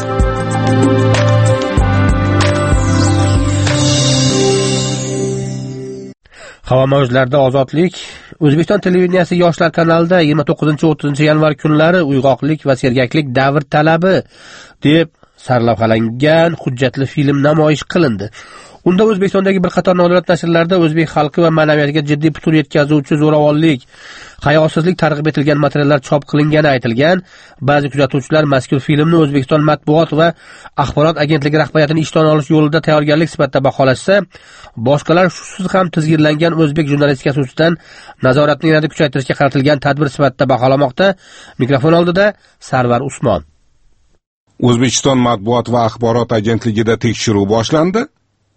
Havo mavjlarida ozodlik. O'zbekiston televideniyasi yoshlar kanalida yigirma to'qqizinchi o'ttizinchi yanvar kunlari uyg'oqlik va sergaklik davr talabi deb sarlavhalangan hujjatli film namoyish qilindi. Unda O'zbekistondagi bir qator nodavlat nashrlarda o'zbek xalqi va ma'naviyatiga jiddiy putur yetkazuvchi zo'ravonlik, hayosizlik targ'ib etilgan materiallar chop qilingani aytilgan. Ba'zi kuzatuvchilar mazkur filmni O'zbekiston matbuot va axborot agentligi rahbariyatining ishdan olish yo'lida tayyorgarlik sifatida baholashsa, boshqalar shusiz ham tizginlangan o'zbek jurnalistikasi ustidan nazoratni yanada kuchaytirishga qaratilgan tadbir sifatida baholamoqda. Mikrofon oldida Sarvar Usmon. O'zbekiston matbuot va axborot agentligida tekshiruv boshlandi.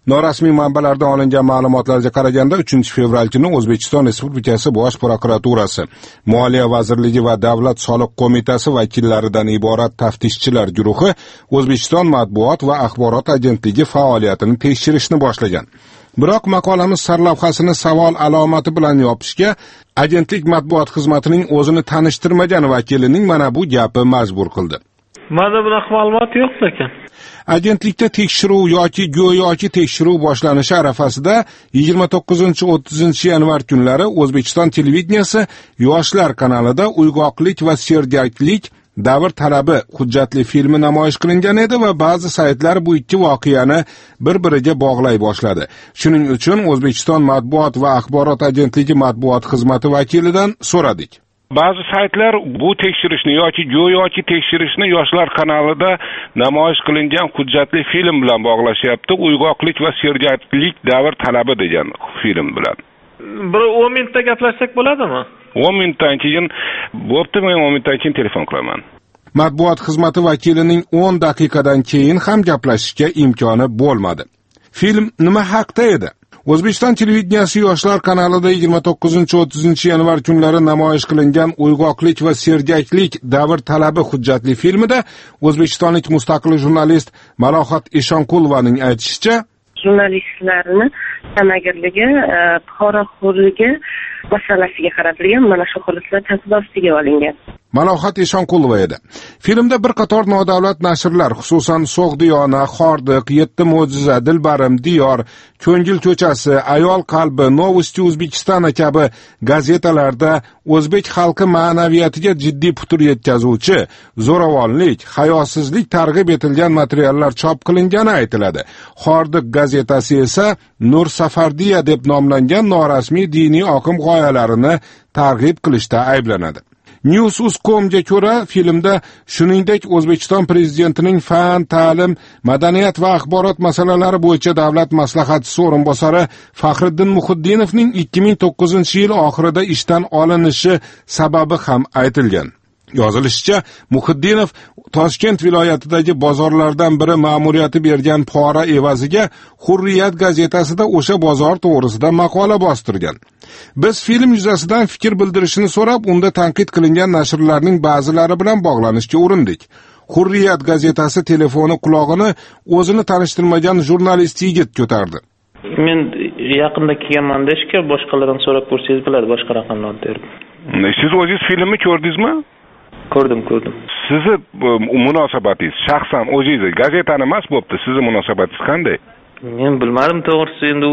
Norasmiy manbalardan olingan ma'lumotlarga qaraganda uchinchi fevral kuni O'zbekiston Respublikasi Bosh prokuraturasi, Moliya vazirligi va Davlat soliq qo'mitasi vakillaridan iborat taftishchilar guruhi O'zbekiston Matbuot va axborot agentligi faoliyatini tekshirishni boshlagan. Biroq maqolamiz sarlavhasini savol alomati bilan yopishga agentlik matbuot xizmatining o'zini tanishtirmagan vakilining mana bu gapi majbur qildi. Menda bunaqa ma'lumot yo'q lekin. Agentlikda tekshiruv yoki go'yoki tekshiruv boshlanishi arafasida yigirma to'qqizinchi o'ttizinchi yanvar kunlari O'zbekiston televideniyasi Yoshlar kanalida Uyg'oqlik va sergaklik davr talabi hujjatli filmi namoyish qilingan edi va ba'zi saytlar bu ikki voqeani bir-biriga bog'lay boshladi. Shuning uchun O'zbekiston Matbuot va axborot agentligi matbuot xizmati vakilidan so'radik. Ba'zi saytlar bu tekshirishni yoki go'yoki tekshirishni Yoshlar kanalida namoyish qilingan hujjatli film bilan bog'lashyapti. Uyg'oqlik va sergaklik davr talabi degan film bilan. Bir o'n minutda gaplashsak bo'ladimi? o'n minutdan keyin bo'pti, men o'n minutdan keyin telefon qilaman. Matbuot xizmati vakilining o'n daqiqadan keyin ham gaplashishga imkoni bo'lmadi. Film nima haqda edi? O'zbekiston televideniyasi Yoshlar kanalida yigirma to'qqizinchi o'ttizinchi yanvar kunlari namoyish qilingan Uyg'oqlik va sergaklik davr talabi hujjatli filmida o'zbekistonlik mustaqil jurnalist Malohat Eshonqulovaning aytishicha, jurnalistlarni tamagirligi, poraxo'rligi masalasiga qaratilgan mana shu holatlar tanqid ostiga olingan. Malohat Eshonqulova edi. Filmda bir qator nodavlat nashrlar, xususan So'g'diyona, Xordiq, Yetti mo'jiza, Dilbarim, Diyor, Ko'ngil ko'chasi, Ayol qalbi, Novosti O'zbekiston kabi gazetalarda o'zbek xalqi ma'naviyatiga jiddiy putur yetkazuvchi, zo'ravonlik, hayosizlik targ'ib etilgan materiallar chop qilingani aytiladi. Xordiq gazetasi esa Nur Safardiya deb nomlangan norasmiy diniy oqim g'oyalarini targ'ib qilishda ayblanadi. News dot com ga ko'ra, filmda shuningdek O'zbekiston prezidentining fan, ta'lim, madaniyat va axborot masalalari bo'yicha davlat maslahatchisi o'rinbosari Faxriddin Muhiddinovning ikki ming to'qqizinchi yil oxirida ishdan olinishi sababi ham aytilgan. Yozilishicha, Muhiddinov Toshkent viloyatidagi bozorlardan biri ma'muriyati bergan pora evaziga Hurriyat gazetasida o'sha bozor to'g'risida maqola bostirgan. Biz film yuzasidan fikr bildirishini so'rab, unda tanqid qilingan nashrlarning ba'zilari bilan bog'lanishga urindik. Hurriyat gazetasi telefoni qulog'ini o'zini tanishtirmagan jurnalist yigit ko'tardi. Men yaqinda kelganman deshki, boshqalardan so'rab ko'rsangiz bo'ladi, boshqa raqamlarni berib. Siz o'zingiz filmni ko'rdingizmi? Ko'rdim, ko'rdim. Sizni munosabatingiz shaxsan o'zingiz gazetani emas bo'pti, sizning munosabatingiz qanday? Men bilmadim to'g'risi, endi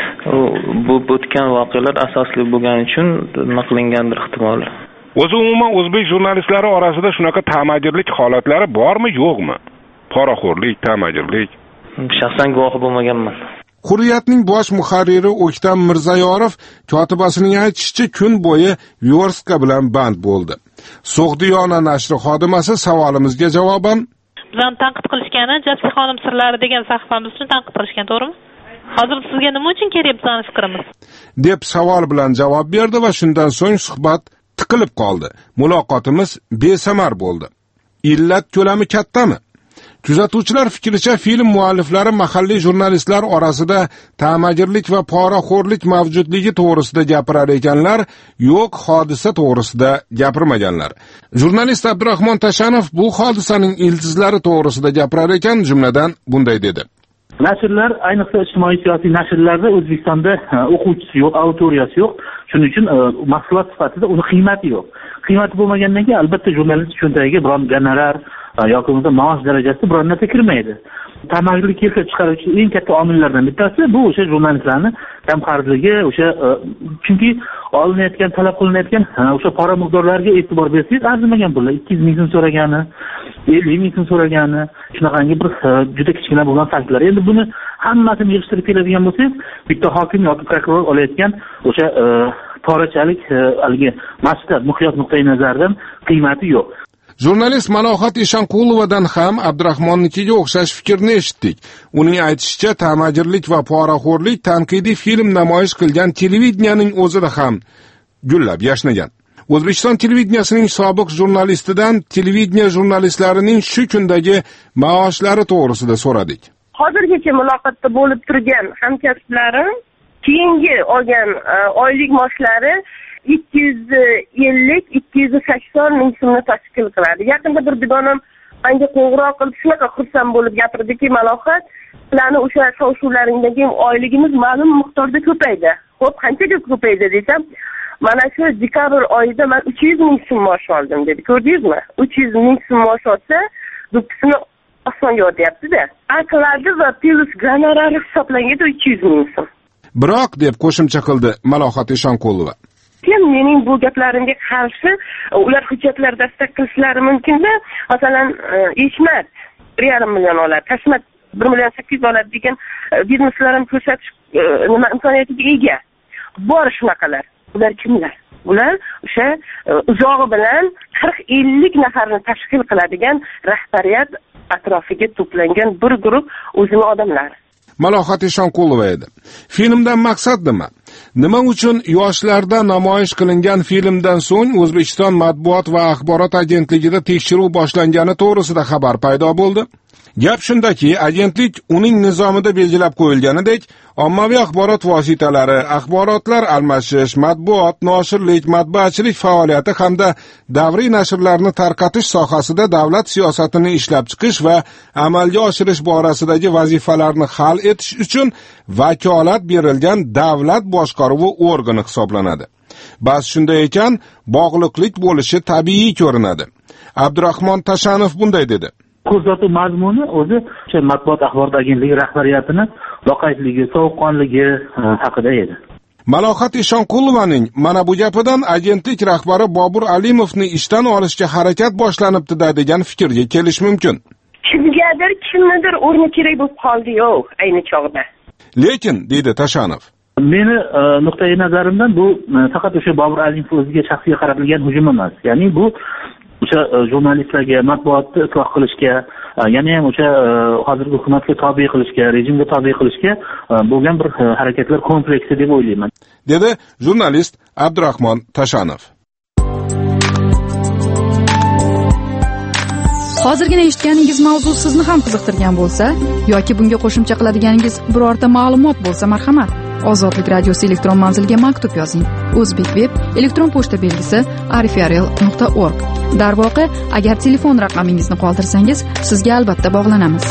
bu o'tgan voqealar asosli bo'lgani uchun nima qilingandir ehtimol. O'zi umuman o'zbek jurnalistlari orasida shunaqa ta'magirlik holatlari bormi, yo'qmi? Poraxo'rlik, ta'magirlik. Shaxsan guvohi bo'lmaganman. Hurriyatning bosh muharriri O'ktam Mirzayorov kotibasining aytishicha kun bo'yi Vyorska bilan band bo'ldi. So'g'diyona nashri xodimasi savolimizga javoban, bizani tanqid qilishgani Japsi xonim sirlari degan sahifamiz uchun tanqid qilishgan, to'g'rimi? Hozir sizga nima uchun kerak bizning fikrimiz? deb savol bilan javob berdi va shundan so'ng suhbat tiqilib qoldi. Muloqotimiz besamar bo'ldi. Illat ko'lami kattami? Kuzatuvchilar fikricha, film mualliflari mahalliy jurnalistlar orasida ta'magirlik va poraxo'rlik mavjudligi to'g'risida gapirar ekanlar, yo'q hodisa to'g'risida gapirmaganlar. Jurnalist Abdurahmon Tashanov bu hodisaning ildizlari to'g'risida gapirar ekan, jumladan bunday dedi. Nashrlar, ayniqsa ijtimoiy siyosiy nashrlarda O'zbekistonda o'quvchisi yo'q, auditoriyasi yo'q. Shuning uchun mahsulot sifatida uni qiymati yo'q. Qiymati bo'lmagandan keyin albatta jurnalist cho'ntagiga biron gonorar yoki unda maosh darajasida biron narsa kirmaydi. Ta'magirlik keltirib chiqaruvchi eng katta omillardan bittasi bu o'sha jurnalistlarning kamqardligi, o'sha chunki olinayotgan, talab qilinayotgan o'sha pora miqdorlariga e'tibor bersangiz, arzimagan pullar, ikki yuz ming so'm so'ragani, ellik ming so'm so'ragani, shunaqangi bir juda kichkina bo'lgan faktlar. Endi buni hammasini yig'ishtirib keladigan bo'lsangiz, bitta hokim yoki prokuror olayotgan o'sha porachalik haligi maqsad muqiyat nuqtai nazaridan qiymati yo'q. Jurnalist Malohat Eshonqulovadan ham Abdurahmonnikiga o'xshash fikrni eshitdik. Uning aytishicha, ta'magirlik va poraxo'rlik tanqidiy film namoyish qilgan televideniyaning o'zida ham gullab yashnagan. O'zbekiston televideniyasining sobiq jurnalistidan televideniya jurnalistlarining shu kundagi maoshlari to'g'risida so'radik. hozirgacha muloqotda bo'lib turgan hamkasblarim keyingi olgan oylik maoshlari ikki yuz ellik ikki yuz sakson ming so'mni tashkil qiladi. Yaqinda bir bidonam menga qo'ng'iroq qilib shunaqa xursand bo'lib gapirdiki, Malohat, sizlarni o'sha shov-shuvlaringdagi oyligimiz ma'lum miqdorda ko'paydi. Xo'p, qanchaga ko'paydi desam, mana shu dekabr oyida men uch yuz ming so'm maosh oldim dedi. Ko'rdingizmi? uch yuz ming so'm maosh olsa, do'ppisini osmonga otyapti-da. Akladi va plus gonorari hisoblanganda uch yuz ming so'm. Biroq deb qo'shimcha qildi Malohat Eshonqulova. Kim mening bu gaplarimga qarshi ular hujjatlar dastak qilishlari mumkin-da. Masalan, Eshmat bir yarim million oladi, Tashmat bir million sakkiz yuz oladi degan bizneslar ham ko'rsatish nima imkoniyatiga ega. Bor shunaqalar. Ular kimlar? Ular o'sha uzog'i bilan qirq ellik nafarni tashkil qiladigan rahbariyat atrofiga to'plangan bir guruh o'zini odamlar. Malohat Eshonqulova edi. Filmdan maqsad nima? Nima uchun yoshlarda namoyish qilingan filmdan so'ng O'zbekiston matbuot va axborot agentligida tekshiruv boshlangani to'g'risida xabar paydo bo'ldi? Gap shundaki, agentlik uning nizomida belgilab qo'yilganidek, ommaviy axborot vositalari, axborotlar almashish, matbuot, noshirlik, matbuachilik faoliyati hamda davriy nashrlarni tarqatish sohasida davlat siyosatini ishlab chiqish va amalga oshirish borasidagi vazifalarni hal etish uchun vakolat berilgan davlat boshqaruvi organi hisoblanadi. Bas shunday ekan, bog'liqlik bo'lishi tabiiy ko'rinadi. Abdurahmon Tashanov bunday dedi. Ko'rsatuv mazmuni o'zi o'sha matbuot axborot agentligi rahbariyatini loqaydligi, sovuqqonligi haqida edi. Malohat Eshonqulovaning mana bu gapidan agentlik rahbari Bobur Alimovni ishdan olishga harakat boshlanibdi-da degan fikrga kelish mumkin. Kimgadir, kimnidir o'rni kerak bo'lib qoldi yo'q ayni chog'da. Lekin deydi Tashanov. Meni nuqtai nazarimdan bu faqat o'sha Bobur Alimov o'ziga shaxsiy qaratilgan hujum emas. Ya'ni bu o'sha jurnalistlarga matbuotni isloh qilishga, yana ham o'sha hozirgi hukumatga tobe qilishga, rejimga tobe qilishga bo'lgan bir harakatlar kompleksi deb o'ylayman, dedi jurnalist Abdurahmon Tashanov. Hozirgina eshitganingiz mavzu sizni ham qiziqtirgan bo'lsa yoki bunga qo'shimcha qiladiganingiz birorta ma'lumot bo'lsa, marhamat, Ozodlik radiosi elektron manziliga maktub yozing. O'zbekveb elektron pochta belgisi arifrl nuqta org. Darvoqe, agar telefon raqamingizni qoldirsangiz, sizga albatta bog'lanamiz.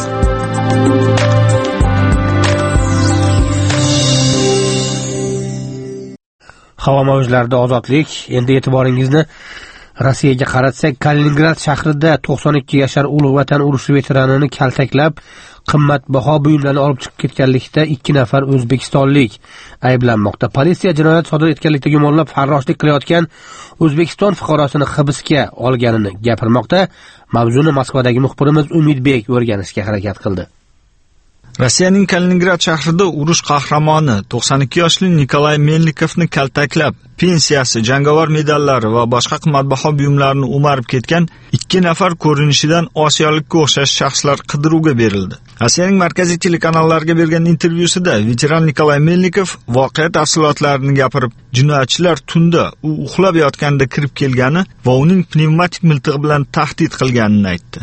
Havo mavjlarida ozodlik. Endi e'tiboringizni Rossiyaga qaratsak, Kaliningrad shahrida to'qson ikki yashar ulug' vatan urushi veteranini kaltaklab, qimmatbaho buyumlarni olib chiqib ketganlikda ikki nafar o'zbekistonlik ayblanmoqda. Politsiya jinoyat sodir etganlikda gumonlab farroshlik qilayotgan O'zbekiston fuqarosini hibsga olganini gapirmoqda. Mavzuni Moskvadagi muxbirimiz Umidbek o'rganishga harakat qildi. Rossiyaning Kaliningrad shahrida urush qahramoni to'qson ikki yoshli Nikolay Melnikovni kaltaklab, pensiyasi, jangovar medallari va boshqa qimmatbaho buyumlarni o'marib ketgan ikki nafar ko'rinishidan osiyolikka o'xshash shaxslar qidiruvga berildi. Rossiyaning markaziy telekanallariga bergan intervyusida veteran Nikolay Melnikov voqea tafsilotlarini gapirib, jinoyatchilar tunda u uxlab yotganda kirib kelgani va uning pnevmatik miltig'i bilan tahdid qilganini aytdi.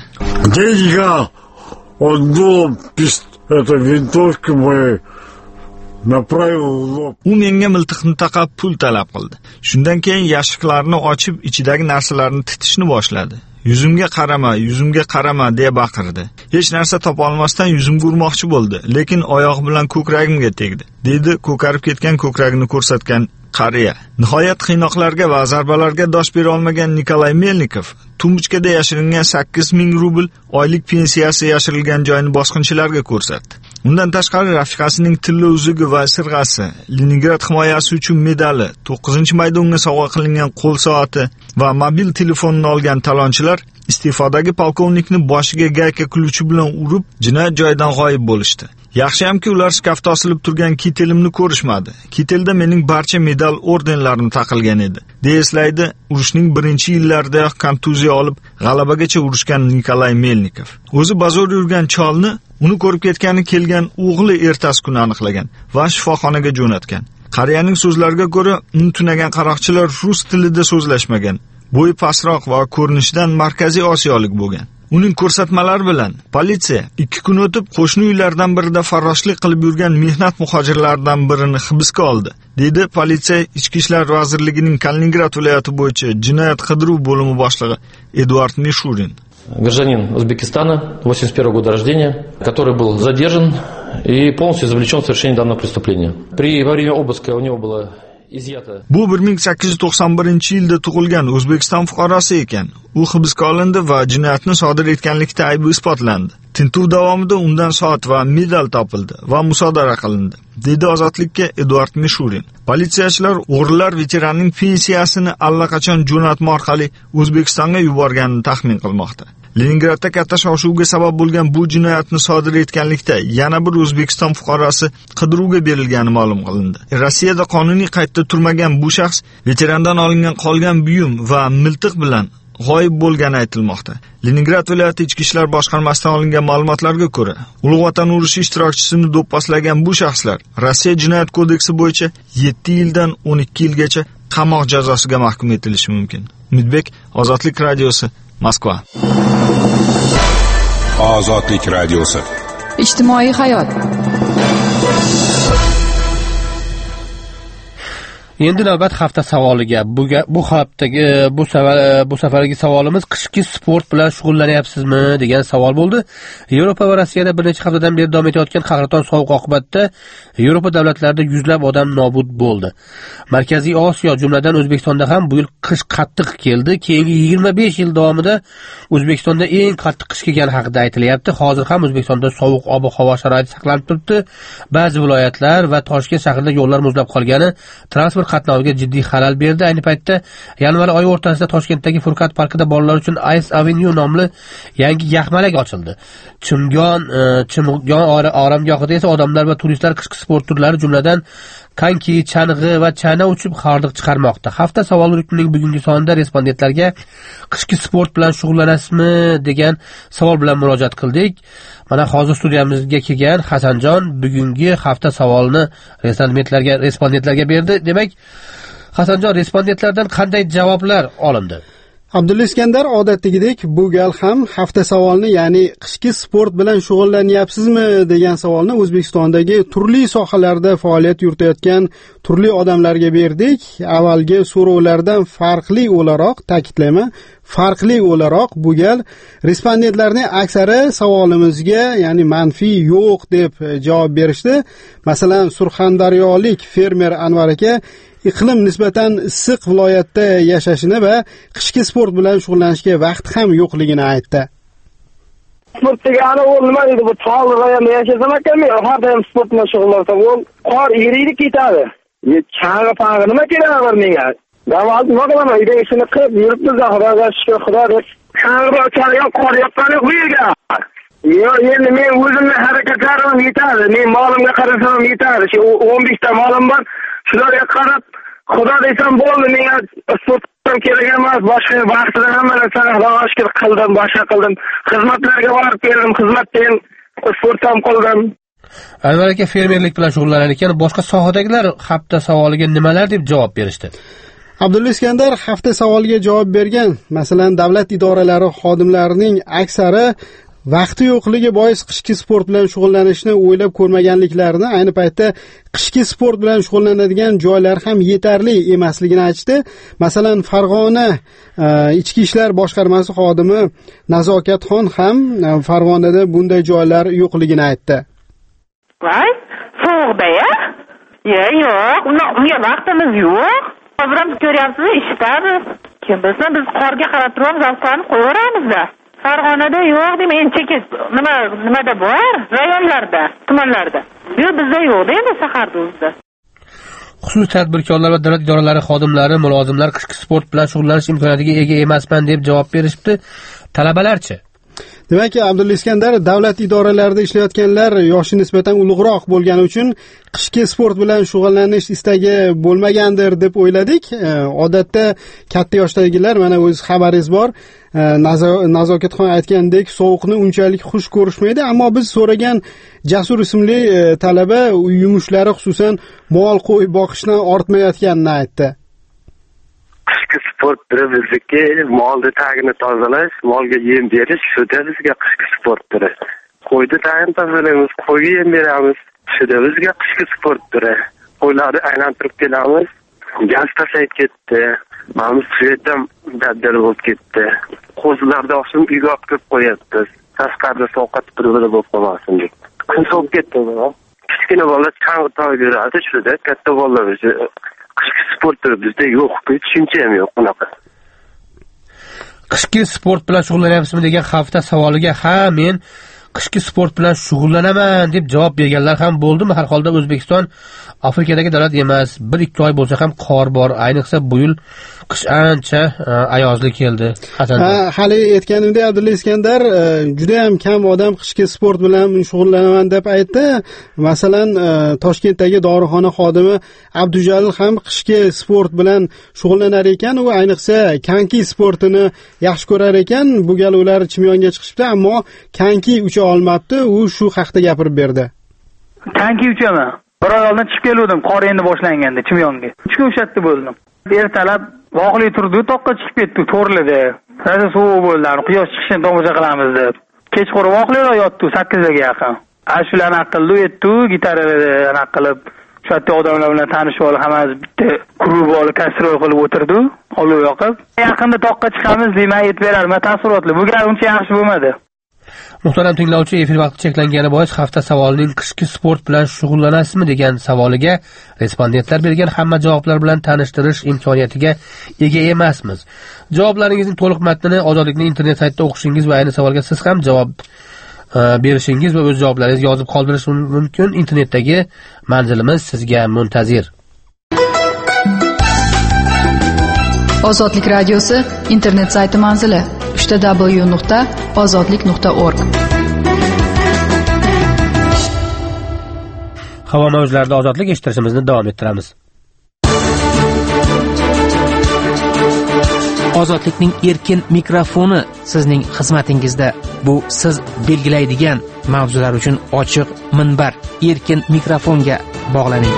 Это винтовка моя направил в лоб. U menga miltiqni taqab pul talab qildi. Shundan keyin yashiqlarni ochib, ichidagi narsalarni titishni boshladi. Yuzimga qarama, yuzimga qarama deya baqirdi. Hech narsa topa olmasdan yuzimga urmoqchi bo'ldi, lekin oyog'i bilan ko'kragimga tegdi, dedi ko'karib ketgan ko'kragini ko'rsatgan qariya. Nihoyat qiynoqlarga va zarbalarga dosh bera olmagan Nikolay Melnikov tumbuchkada yashiringan sakkiz ming rubl oylik pensiyasi yashirilgan joyini bosqinchilarga ko'rsatdi. Undan tashqari rafiqasining tilla uzugi va sirg'asi, Leningrad himoyasi uchun medali, to'qqizinchi maydonga sovg'a qilingan qo'l soati va mobil telefonini olgan talonchilar iste'fodagi polkovnikni boshiga gayka kuluvchi bilan urib, jinoyat joyidan g'oyib bo'lishdi. Yaxshiyamki ular shkafda osilib turgan kitelimni ko'rishmadi. Kitelda mening barcha medal ordenlarim taqilgan edi. deya eslaydi urushning birinchi yillaridayoq kontuziya olib g'alabagacha urushgan Nikolay Melnikov. O'zi bozor yurgan cholni uni ko'rib ketgani kelgan o'g'li ertasi kuni aniqlagan va shifoxonaga jo'natgan. Qariyaning so'zlariga ko'ra, uni tunagan qaroqchilar rus tilida so'zlashmagan. Bo'yi pastroq va ko'rinishidan markaziy osiyolik bo'lgan. Uning ko'rsatmalari bilan politsiya ikki kun o'tib qo'shni uylardan birida farroshlik qilib yurgan mehnat muhojirlaridan birini hibsga oldi, dedi politsiya Ichki ishlar vazirligining Kaliningrad viloyati bo'yicha jinoyat qidiruv bo'limi boshlig'i Eduard Mishurin. Гражданин Узбекистана, восемьдесят первого года рождения, который был задержан и полностью завлечен в совершение данного преступления. При во время обыска у него было Bu bir ming sakkiz yuz to'qson birinchi yilda tug'ilgan O'zbekiston fuqarosi ekan. U hibsga olindi va jinoyatni sodir etganlikda aybi isbotlandi. Tintuv davomida undan soat va medal topildi va musodara qilindi, dedi Ozodlikka Eduard Mishurin. Politsiyachilar o'g'rilar veteranning pensiyasini allaqachon jo'natma orqali O'zbekistonga yuborganini taxmin qilmoqda. Leningradda katta shov-shuvga sabab bo'lgan bu jinoyatni sodir etganlikda yana bir O'zbekiston fuqarosi qidiruvga berilgani ma'lum qilindi. Rossiyada qonuniy qaydda turmagan bu shaxs veterandan olingan qolgan buyum va miltiq bilan g'oyib bo'lgani aytilmoqda. Leningrad viloyati ichki ishlar boshqarmasidan olingan ma'lumotlarga ko'ra, Ulug' Vatan urushi ishtirokchisini do'pposlagan bu shaxslar Rossiya jinoyat kodeksi bo'yicha yetti yildan o'n ikki yilgacha qamoq jazosiga mahkum etilishi mumkin. Umidbek, Ozodlik radiosi, Moskva. Ozodlik radiosi. Ijtimoiy hayot. Endi navbat hafta savoliga. Bu bu haftagi bu safar bu safargi savolimiz qishki sport bilan shug'ullanyapsizmi degan savol bo'ldi. Yevropa va Rossiyada bir necha haftadan beri davom etayotgan qahraton sovuq oqibatida Yevropa davlatlarida yuzlab odam nobud bo'ldi. Markaziy Osiyo, jumladan O'zbekistonda ham bu yil qish qattiq keldi. Keyingi yigirma besh yil davomida O'zbekistonda eng qattiq qish kelgani haqida aytilyapti. Hozir ham O'zbekistonda sovuq ob-havo sharoiti saqlanib turibdi. Ba'zi viloyatlar va Toshkent shahrida yo'llar muzlab qolgani transport qatnoviga jiddiy xalal berdi. Ayni paytda yanvar oyi o'rtasida Toshkentdagi Furqat parkida bolalar uchun Ice Avenue nomli yangi yaxmalak ochildi. Chimgon Chimgon oromgohida esa odamlar va turistlar qishki sport turlari, jumladan kanki, chang'i va chana uchib hordiq chiqarmoqda. Hafta savol rukunining bugungi sonida respondentlarga qishki sport bilan shug'ullanasizmi degan savol bilan murojaat qildik. Mana hozir studiyamizga kelgan Hasanjon bugungi hafta savolini respondentlarga respondentlarga berdi. Demak, Hasanjon, respondentlardan qanday javoblar olindi? Abdulla Iskandar, odatdagidek bu gal ham hafta savolini, ya'ni qishki sport bilan shug'ullanyapsizmi degan savolni O'zbekistondagi turli sohalarda faoliyat yuritayotgan turli odamlarga berdik. Avvalgi so'rovlardan farqli o'laroq, ta'kidlayman, farqli o'laroq bu gal respondentlarning aksari savolimizga, ya'ni manfiy yo'q deb javob berishdi. Masalan, surxondaryolik fermer Anvar aka iqlim nisbatan issiq viloyatda yashashini va qishki sport bilan shug'ullanishga vaqt ham yo'qligini aytdi. Sport degani u nima edi? Bu tog' rayonida yashasam ekanmi, har doim sport bilan shug'ullansam, u qor eriydi ketadi. Chang'i pang'i nima kerak bir menga? Davlat nima qilaman? Uyda ishini qilib yuribmiz, Xudoga shukr, Xudo deb. Chang'i o'chadigan qor yoqqani bu yerga. Yo, endi men o'zimning harakatlarim yetadi. Men molimga qarasam yetadi. Shu o'n besh ta molim bor. Shularga qarab, Xudo desam bo'ldi, menga sportdan kerak emas, boshqa vaqtida hamma narsani Xudoga shukr qildim, boshqa qildim. Xizmatlarga borib keldim, xizmatdan sport ham qildim. Anvar aka fermerlik bilan shug'ullanar ekan, boshqa sohadagilar hafta savoliga nimalar deb javob berishdi? Abdulla Iskandar hafta savoliga javob bergan. Masalan, davlat idoralari xodimlarining aksari vaqti yo'qligi bois qishki sport bilan shug'ullanishni o'ylab ko'rmaganliklarini, ayni paytda qishki sport bilan shug'ullanadigan joylar ham yetarli emasligini aytdi. Masalan, Farg'ona ichki ishlar boshqarmasi xodimi Nazokatxon ham Farg'onada bunday joylar yo'qligini aytdi. Voy, sovuqda-ya? Ya, yo'q, unga vaqtimiz yo'q. Hozir ham ko'ryapsiz, ishdamiz. Kim bilsa, biz qorga qarab turib zavqlanib qo'yaveramiz-da. Farg'onada yo'q deyman, endi chekis nima nimada bor? Rayonlarda, tumanlarda. Yo'q, bizda yo'q endi shaharda o'zida. Xususiy tadbirkorlar va davlat idoralari xodimlari, mulozimlar qishki sport bilan shug'ullanish imkoniyatiga ega emasman deb javob berishibdi. Talabalarchi? Demak, Abdulla Iskandar, davlat idoralarida ishlayotganlar yoshi nisbatan ulug'roq bo'lgani uchun qishki sport bilan shug'ullanish istagi bo'lmagandir deb o'yladik. Odatda katta yoshdagilar, mana o'z xabaringiz bor, Nazokatxon aytgandek, sovuqni unchalik xush ko'rishmaydi, ammo biz so'ragan Jasur ismli talaba yumushlari, xususan mol qo'y boqishdan ortmayotganini aytdi. Qishki sport turi bizniki molni tagini tozalash, molga yem berish, shuda bizga qishki sport turi. Qo'yni tagini tozalaymiz, qo'yga yem beramiz, shuda bizga qishki sport turi. Qo'ylarni aylantirib kelamiz, gaz pasayib ketdi. Mamiz svetdan dabdala bo'lib ketdi. Qo'zilarni oshim uyga olib kelib qo'yapmiz. Tashqarida sovqat turibdi bo'lib qolmasin deb. Kun sovib ketdi bu. Kichkina bola chang'i tog'ib yuradi, shuda katta bolalar qishki sport turi bizda yo'q, tushuncha ham yo'q bunaqa. Qishki sport bilan shug'ullanyapsizmi degan hafta savoliga ha, men qishki sport bilan shug'ullanaman deb javob berganlar ham bo'ldimi? Har holda O'zbekiston Afrikadagi davlat emas. bir ikki oy bo'lsa ham qor bor. Ayniqsa bu yil qish ancha ayozli keldi. Ha, hali aytganimdek Abdulla Iskandar juda ham kam odam qishki sport bilan shug'ullanaman deb aytdi. Masalan, Toshkentdagi dorixona xodimi Abdujalil ham qishki sport bilan shug'ullanar ekan, u ayniqsa kanki sportini yaxshi ko'rar ekan. Bu gal ular Chimyonga chiqishdi, ammo kanki ucha olmabdi. U shu haqda gapirib berdi. Kanki uchaman. Bir oy oldin chiqib keldim, qor endi boshlanganda Chimyonga. uch kun o'shatdi bo'ldim. Ertalab voqli turdi, toqqa chiqib ketdi, to'rlida. Raza sovuq bo'ldi, quyosh chiqishini tomosha qilamiz deb. Kechqurun voqlilar yotdi sakkizga yaqin. Ashularni aqilli etdi, gitarada anaqa qilib, shu yerda odamlar bilan tanishib olib, hammamiz bitta klub olib, kastrol qilib o'tirdi, olov yoqib. Yaqinda toqqa chiqamiz deymay aytib berarman, taassurotli. Bu gal uncha yaxshi bo'lmadi. Muhtaram tinglovchi, efir vaqti cheklangani bois hafta savolining qishki sport bilan shug'ullanasizmi degan savoliga respondentlar bergan hamma javoblar bilan tanishtirish imkoniyatiga ega emasmiz. Javoblaringizning to'liq matnini Ozodlikning internet saytida o'qishingiz va ayni savolga siz ham javob berishingiz va o'z javoblaringizni yozib qoldirish mumkin. Internetdagi manzilimiz sizga muntazir. Ozodlik radiosi internet sayti manzili w w w nuqta ozodlik nuqta org. Havo mavjlarida ozodlik eshittirishimizni davom ettiramiz. Ozodlikning erkin mikrofoni sizning xizmatingizda. Bu siz belgilaydigan mavzular uchun ochiq minbar. Erkin mikrofonga bog'laning.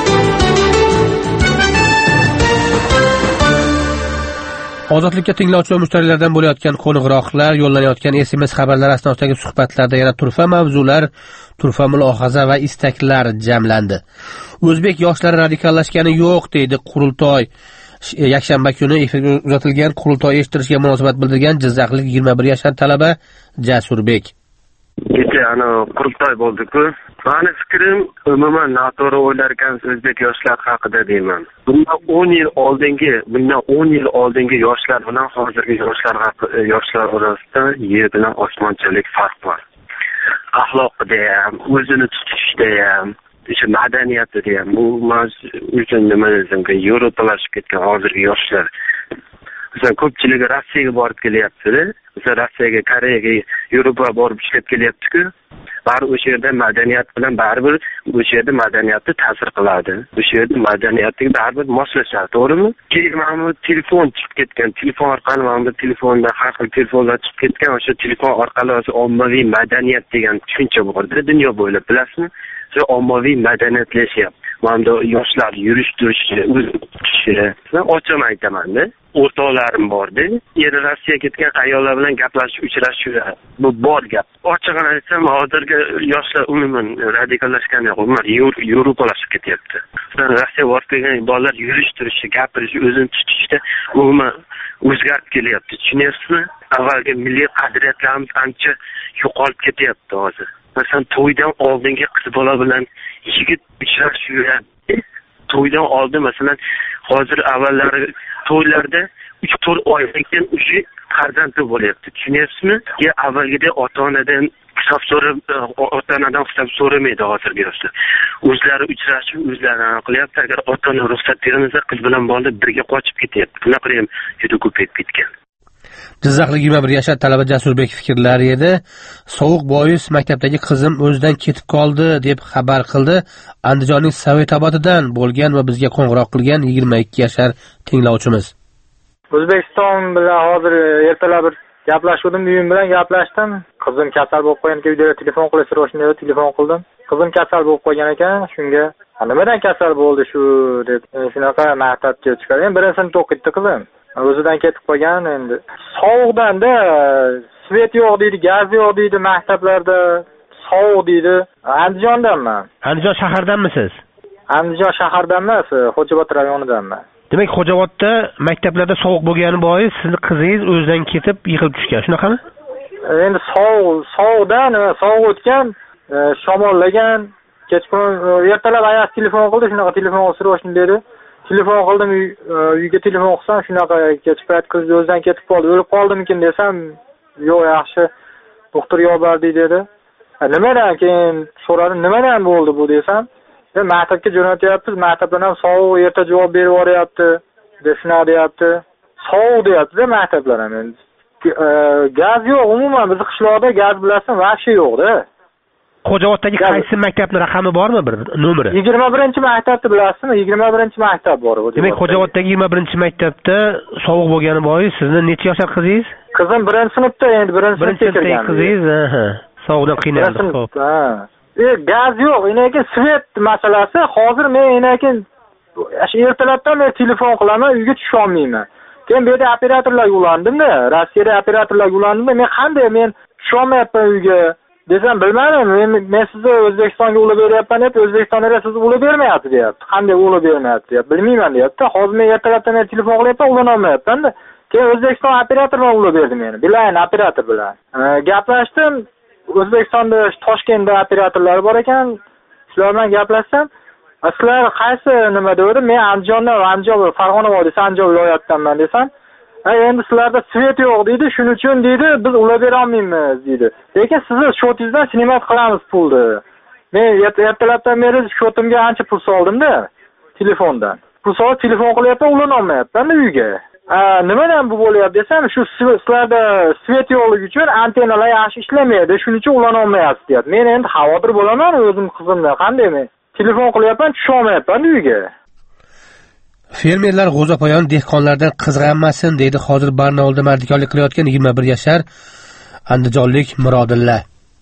Ozodlikka tinglovchi va mushtariylardan bo'layotgan qo'ng'iroqlar, yo'llanayotgan S M S xabarlar asnosidagi suhbatlarda yana turfa mavzular, turfa mulohaza va istaklar jamlandi. O'zbek yoshlari radikallashgani yo'q deydi qurultoy. Yakshanba kuni efirga uzatilgan qurultoy eshittirishga munosabat bildirgan Jizzaxlik yigirma bir yashar talaba Jasurbek. Kecha ana qurultoy bo'ldi-ku. Mani fikrim umuman noto'g'ri o'ylar ekan o'zbek yoshlar haqida deyman. Bundan o'n yil oldingi, bundan o'n yil oldingi yoshlar bilan hozirgi yoshlar yoshlar orasida yer bilan osmonchalik farq bor. Axloqida ham, o'zini tutishda ham, o'sha madaniyatida ham, bu uchun nima desam, yevropalashib ketgan hozirgi yoshlar. Mesela ko'pchiligi Rossiyaga borib kelyapti-da. Mesela Rossiyaga, Koreyaga, Yevropaga borib ishlab kelyapti-ku. Bari o'sha yerda madaniyat bilan baribir o'sha yerda madaniyatni ta'sir qiladi. O'sha yerda madaniyatga baribir moslashadi, to'g'rimi? Keyin mana telefon chiqib ketgan, telefon orqali mana telefonda har xil telefonlar chiqib ketgan, o'sha telefon orqali o'sha ommaviy madaniyat degan tushuncha bor-da dunyo bo'ylab, bilasizmi? O'sha ommaviy madaniyatlashyapti. Mana yoshlar yurish turishi, o'z tutishi. Men ochiq aytaman-da. O'rtoqlarim bor-da. Eri Rossiyaga ketgan ayollar bilan gaplashib, uchrashish bu bor gap. Ochig'ini aytsam, hozirgi yoshlar umuman radikallashgan yo'q, ular yevropalashib ketyapti. Rossiyaga borib kelgan bolalar yurish turishi, gapirishi, o'zini tutishda umuman o'zgarib kelyapti. Tushunyapsizmi? Avvalgi milliy qadriyatlarimiz ancha yo'qolib ketyapti hozir. Masalan, to'ydan oldingi qiz bola bilan yigit uchrashib yuradi. To'ydan oldin masalan, hozir avvallari to'ylarda uch to'rt oydan keyin o'sha farzandli bo'lyapti. Tushunyapsizmi? Ya avvalgidek ota-onadan hisob so'rab, ota-onadan hisob so'ramaydi hozirgi yoshlar. O'zlari uchrashib, o'zlari qilyapti. Agar ota-ona ruxsat bermasa, qiz bilan bola birga qochib ketyapti. Bunaqa ham juda ko'payib ketgan. Jizzaxlik yigirma bir yashar talaba Jasurbek fikrlari edi. Sovuq bois maktabdagi qizim o'zidan ketib qoldi deb xabar qildi. Andijonning Sovetobodidan bo'lgan va bizga qo'ng'iroq qilgan yigirma ikki yashar tinglovchimiz. O'zbekiston bilan hozir ertalab bir gaplashdim, uyim bilan gaplashdim. Qizim kasal bo'lib qolgan ekan, uyda telefon qilib so'rashni telefon qildim. Qizim kasal bo'lib qolgan ekan, shunga nimadan kasal bo'ldi shu deb shunaqa maktabga chiqargan. Birinchi sinfda o'qiydi qizim. o'zidan ketib qolgan. Endi sovuqdanda svet yo'q deydi, gaz yo'q deydi maktablarda, sovuq deydi. Andijondanman. Andijon shahardanmisiz? Andijon shahardan emas, Xo'jobod rayonidanman. Demak, Xo'jobodda maktablarda sovuq bo'lgani bois sizni qizingiz o'zidan ketib yiqilib tushgan, shunaqami? Endi sovuq, sovuqdan, sovuq o'tgan, shamollagan, kechqurun ertalab ayas telefon qildi, shunaqa telefon sirvoshni dedi. Telefon qildim, uyga telefon qilsam, shunaqa kech payt qiz o'zidan ketib qoldi. O'lib qoldimikin desam, yo'q, yaxshi. Doktor yo'bardi dedi. Nimadan keyin so'radim, nimadan bo'ldi bu desam, "Men maktabga jo'natyapmiz, maktabdan ham sovuq erta javob berib yuboryapti", deb shunaqa deyapti. Sovuq deyapti-da maktablar ham endi. Gaz yo'q, umuman biz qishloqda gaz bilasan, vaqti yo'q-da. Xo'jaboddagi qaysi maktabning raqami bormi, bir nomeri? yigirma birinchi maktabni bilasizmi? yigirma birinchi maktab bor. Demak, Xo'jaboddagi yigirma birinchi maktabda sovuq bo'lgani bois sizni necha yoshar qizingiz? Qizim birinchi sinfda, endi birinchi sinfga kirgan. Qizingiz, ha, sovuqdan qiynaldi. Ha. E, gaz yo'q, enakin svet masalasi. Hozir men enakin ertalabdan men telefon qilaman, uyga tusha olmayman. Keyin bu yerda operatorlarga ulandim-da, Rossiyada operatorlarga ulandim-da, men qanday men tusha olmayapman uyga desam, bilmadim. Men, men sizni O'zbekistonga ulab beryapman deb, O'zbekistonda sizni ulab bermayapti deyapti. Qanday ulab bermayapti deyapti, bilmayman deyapti. Hozir men ertalabdan men telefon qilyapman, ulana olmayapman-da. Keyin O'zbekiston operatori bilan ulab berdi meni. Bilayin operator bilan. Gaplashdim. O'zbekistonda Toshkentda operatorlari bor ekan. Shular bilan gaplashsam, "Sizlar qaysi nima dedi?" Men Andijondan, Andijon, Farg'ona vodiysi, Andijon viloyatidanman desam, "Ha, endi sizlarda svet yo'q" deydi, "Shuning uchun" deydi, "biz ulab bera olmaymiz" deydi. "Lekin sizni shotingizdan sinimat qilamiz pulni." Men ertalabdan beri shotimga ancha pul soldim-da, telefondan. Pul solib telefon qilyapman, ulana olmayapman uyga. Nimadan bu bo'lyapti desam, shu sizlarda svet yo'qligi uchun antennalar yaxshi ishlamaydi, shuning uchun ulana olmayapsiz deyapti. Men endi xavotir bo'laman o'zim qizimdan, qanday men telefon qilyapman, tusha olmayapman uyga. Fermerlar g'o'zapoyon dehqonlardan qizg'anmasin deydi hozir Barnaulda mardikorlik qilayotgan yigirma bir yashar andijonlik Murodilla.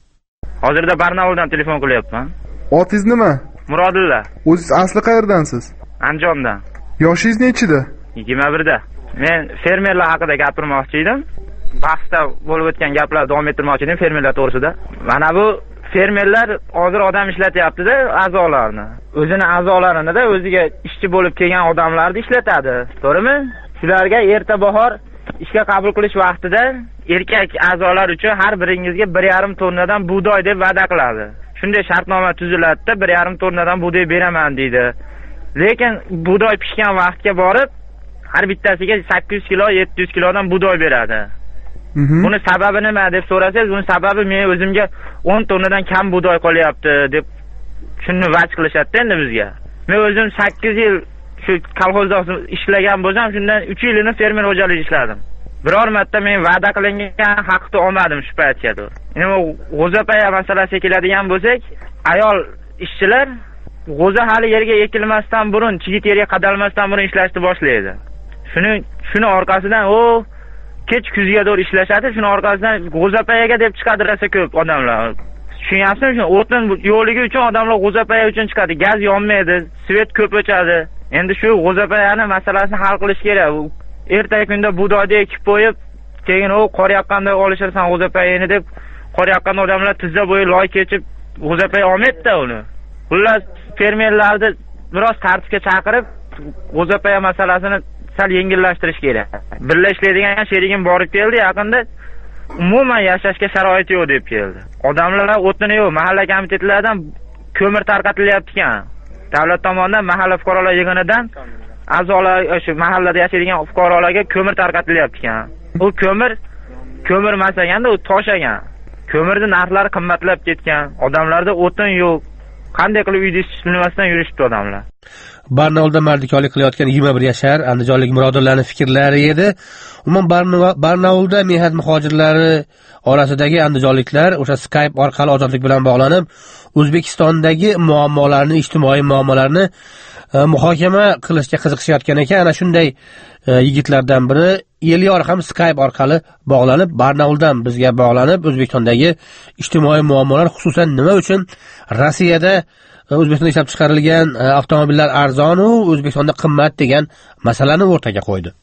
Hozirda Barnauldan telefon qilyapman. Otingiz nima? Murodilla. O'zingiz asli qayerdansiz? Andijondan. Yoshingiz nechida? yigirma birda. Men fermerlar haqida gapirmoqchi edim. Bahsda bo'lib o'tgan gaplar davom ettirmoqchi edim fermerlar to'g'risida. Mana bu fermerlar hozir odam ishlatyapti-da, a'zolarni. O'zini a'zolarini-da o'ziga ishchi bo'lib kelgan odamlarni ishlatadi. To'g'rimi? Shularga erta bahor ishga qabul qilish vaqtida erkak a'zolar uchun har biringizga bir yarim tonnadan bug'doy deb va'da qiladi. Shunday shartnoma tuziladi-da, bir yarim tonnadan bug'doy beraman deydi. Lekin bug'doy pishgan vaqtga borib har bittasiga sakkiz yuz kilo, yetti yuz kilodan bug'doy beradi. Buni sababi nima deb so'rasangiz, buni sababi men o'zimga o'n tonnadan kam bug'doy qolyapti deb shuni vaj qilishadi endi bizga. Men o'zim sakkiz yil shu kolxozda ishlagan bo'lsam, shundan uch yilini fermer xo'jaligi ishladim. Biror marta men va'da qilingan haqni olmadim shu paytga. Endi g'o'zapaya masalasiga keladigan bo'lsak, ayol ishchilar g'o'za hali yerga ekilmasdan burun, chigit yerga qadalmasdan burun ishlashni boshlaydi. Shuni shuni orqasidan o kech kuzga doğru ishlashadi, shuni orqasidan g'o'zapayaga deb chiqadi rosa ko'p odamlar. Tushunyapsizmi? Shu o'tin yo'qligi uchun odamlar g'o'zapaya uchun chiqadi. Gaz yonmaydi, svet ko'p o'chadi. Endi shu g'o'zapayani masalasini hal qilish kerak. Ertaga kunda bug'doyni ekib qo'yib, keyin u qor yoqqanda olisharsan g'o'zapayani deb qor yoqqan odamlar tizza bo'yi loy kechib g'o'zapaya olmaydi-da uni. Xullas fermerlarni biroz tartibga chaqirib, g'o'zapaya masalasini sal yengillashtirish kerak. Birga ishlaydigan sherigim borib keldi yaqinda, umuman yashashga sharoit yo'q deb keldi. Odamlar o'tini yo'q, mahalla komitetlaridan ko'mir tarqatilyapti ekan. Davlat tomonidan mahalla fuqarolar yig'inidan a'zolar shu mahallada yashaydigan fuqarolarga ko'mir tarqatilyapti ekan. U ko'mir ko'mir emas ekanda, u tosh ekan. Ko'mirning narxlari qimmatlab ketgan. Odamlarda o'tin yo'q. Qanday qilib uyda ishlashni bilmasdan yurishdi odamlar. Barnaulda mardikorlik qilayotgan yigirma bir yashar andijonlik Murodillani fikrlari edi. Umuman Barnaulda mehnat muhojirlari orasidagi andijonliklar o'sha Skype orqali ozodlik bilan bog'lanib, O'zbekistondagi muammolarni, ijtimoiy muammolarni muhokama qilishga qiziqishayotgan ekan. Ana shunday yigitlardan biri Elyor ham Skype orqali bog'lanib, Barnauldan bizga bog'lanib, O'zbekistondagi ijtimoiy muammolar, xususan nima uchun Rossiyada O'zbekistonda ishlab chiqarilgan avtomobillar arzon u O'zbekistonda qimmat degan masalani o'rtaga qo'ydi.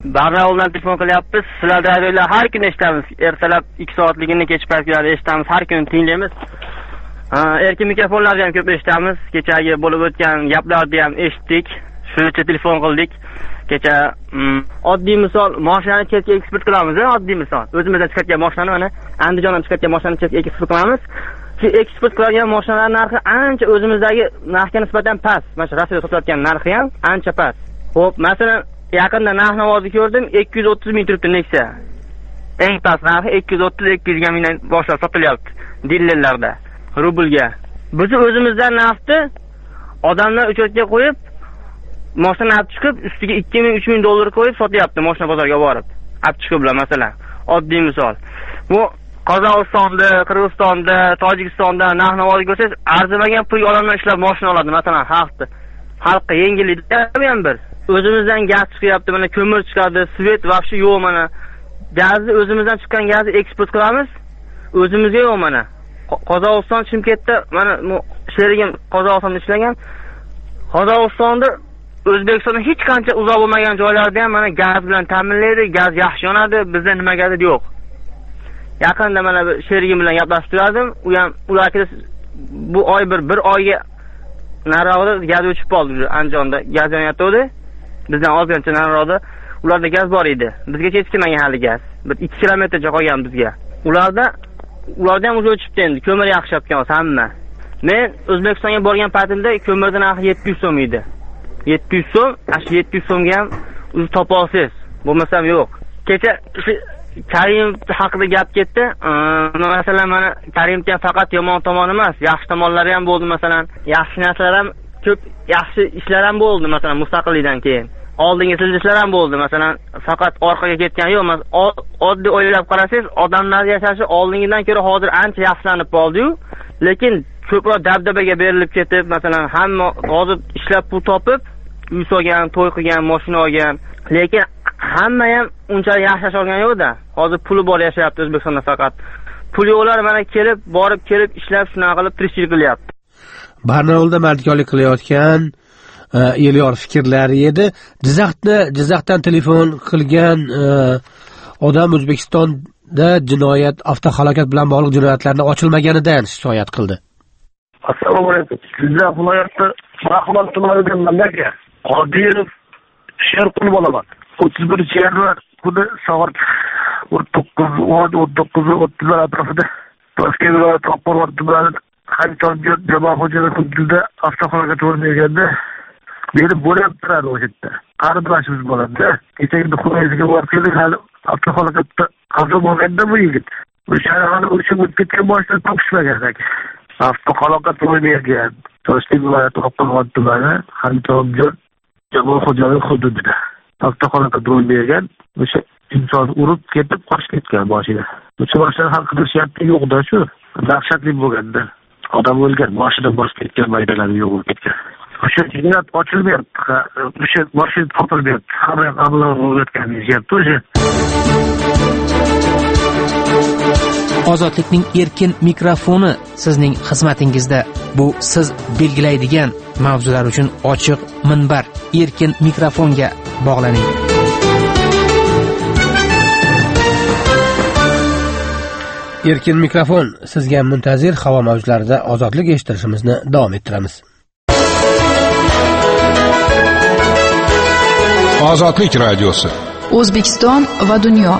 Barnauldan telefon qilyapmiz. Sizlar radiolar har kuni eshitamiz. Ertalab ikki soatligini kech paytlarda eshitamiz, har kuni tinglaymiz. Erkin mikrofonlarni ham ko'p eshitamiz. Kechagi bo'lib o'tgan gaplarni ham eshitdik. Shuning uchun telefon qildik. Kecha oddiy misol mashinani chetga eksport qilamiz, oddiy misol. O'zimizdan chiqargan mashinani mana Andijondan chiqargan mashinani chetga eksport qilamiz. Shu eksport qilingan mashinalar narxi ancha o'zimizdagi narxga nisbatan past. Mana shu Rossiyada sotilayotgan narxi ham ancha past. Xo'p, masalan, yaqinda narx-navozni ko'rdim, ikki yuz o'ttiz ming turibdi Nexia. Eng past narxi ikki yuz o'ttiz ikki yuz mingdan boshlab sotilyapti dillerlarda, rublga. Biz o'zimizdan naftni odamlar uchotga qo'yib, mashina olib chiqib, ustiga ikki ming uch ming dollar qo'yib sotyapti mashina bozorga borib. Olib chiqib bilan masalan, oddiy misol. Bu Qozog'istonda, Qirg'izistonda, Tojikistonda narx-navozni ko'rsangiz, arzimagan pulga odamlar ishlab mashina oladi, masalan, xalqni. Xalqqa yengillikda ham bir. O'zimizdan gaz chiqyapti, mana ko'mir chiqadi, svet vaqti yo'q mana. Gazni o'zimizdan chiqqan gazni eksport qilamiz. O'zimizga yo'q mana. Qozog'iston Chimkentda mana sherigim Qozog'istonda ishlagan. Qozog'istonda O'zbekistonda hech qancha uzoq bo'lmagan joylarda ham mana gaz bilan ta'minlaydi, gaz yaxshi yonadi, bizda nimagadir yo'q. Yaqinda mana sherigim bilan gaplashib turardim, u ham ularga bu oy bir bir oyga nariroqda gaz o'chib qoldi, Andijonda gaz yonayotdi. Bizdan ozgancha nariroqda ularda gaz bor edi. Bizga yetishmagan hali gaz. Bir ikki kilometrcha qolgan bizga. Ularda ularda ham o'chibdi endi, ko'mir yaxshiyotgan hamma. Men O'zbekistonga borgan paytimda ko'mirning narxi yetti yuz so'm edi. yetti yuz so'm, ash yetti yuz so'mga ham o'z topa olsangiz, bo'lmasam yo'q. Kecha Karim haqida gap ketdi. Masalan, mana Karimda ham faqat yomon tomoni emas, yaxshi tomonlari ham bo'ldi, masalan, yaxshi narsalar ham ko'p, yaxshi ishlar ham bo'ldi, masalan, mustaqillikdan keyin. Oldingi siljishlar ham bo'ldi, masalan, faqat orqaga ketgan yo'q. Oddiy o'ylab qarasangiz, odamlar yashashi oldingidan ko'ra hozir ancha yaxshilanib qoldi-yu, lekin ko'proq dabdabaga berilib ketib, masalan, hamma hozir ishlab pul topib, uy solgan, to'y qilgan, mashina olgan, lekin hamma ham unchalik yaxshi olgan yo'q-da. Hozir puli bor yashayapti O'zbekistonda faqat. Pul yo'qlar mana kelib, borib kelib ishlab shunaqa qilib tirishchilik qilyapti. Barnaulda mardikalik qilayotgan Elyor fikrlari edi. Jizzaxda Jizzaxdan telefon qilgan odam O'zbekistonda jinoyat, avtohalokat bilan bog'liq jinoyatlarni ochilmaganidan shikoyat qildi. Assalomu alaykum. Jizzax viloyati Rahmat tumanidan Mamlaka Qodirov Sherqul bo'laman. o'ttiz birinchi yanvar kuni soat o'n to'qqiz o'n to'qqiz o'ttiz atrofida Toshkent viloyati Oqqo'rg'on tumani Xantonjon jamoat xo'jaligi hududida avtohalokat bo'lganda meni bo'lib turadi o'sha yerda. Qarindoshimiz bo'ladi. Kechagi xudoyiga borib keldik, hali avtohalokatda qazo bo'lganda bu yigit. O'sha hali o'sha o'tib ketgan boshdan topishmagan ekan. Avtohalokat bo'lmagan. Toshkent viloyati Oqqo'rg'on tumani Xantonjon jamoat xo'jaligi hududida avtohalokat bo'lmagan. O'sha inson urib ketib qochib ketgan boshida. O'sha boshdan hal qilishyapti, yo'q-da shu. Dahshatli bo'lganda. Odam o'lgan, mashina bosib ketgan, maydalarni yo'q bo'lib ketgan. O'sha jinoyat ochilmayapti. O'sha mashina topilmayapti. Hamma qabul bo'layotgan deyapti o'sha. Ozodlikning erkin mikrofoni sizning xizmatingizda. Bu siz belgilaydigan mavzular uchun ochiq minbar. Erkin mikrofonga bog'laning. Erkin mikrofon sizga muntazir havo mavjlarida ozodlik eshittirishimizni davom ettiramiz. Ozodlik radiosi. O'zbekiston va dunyo.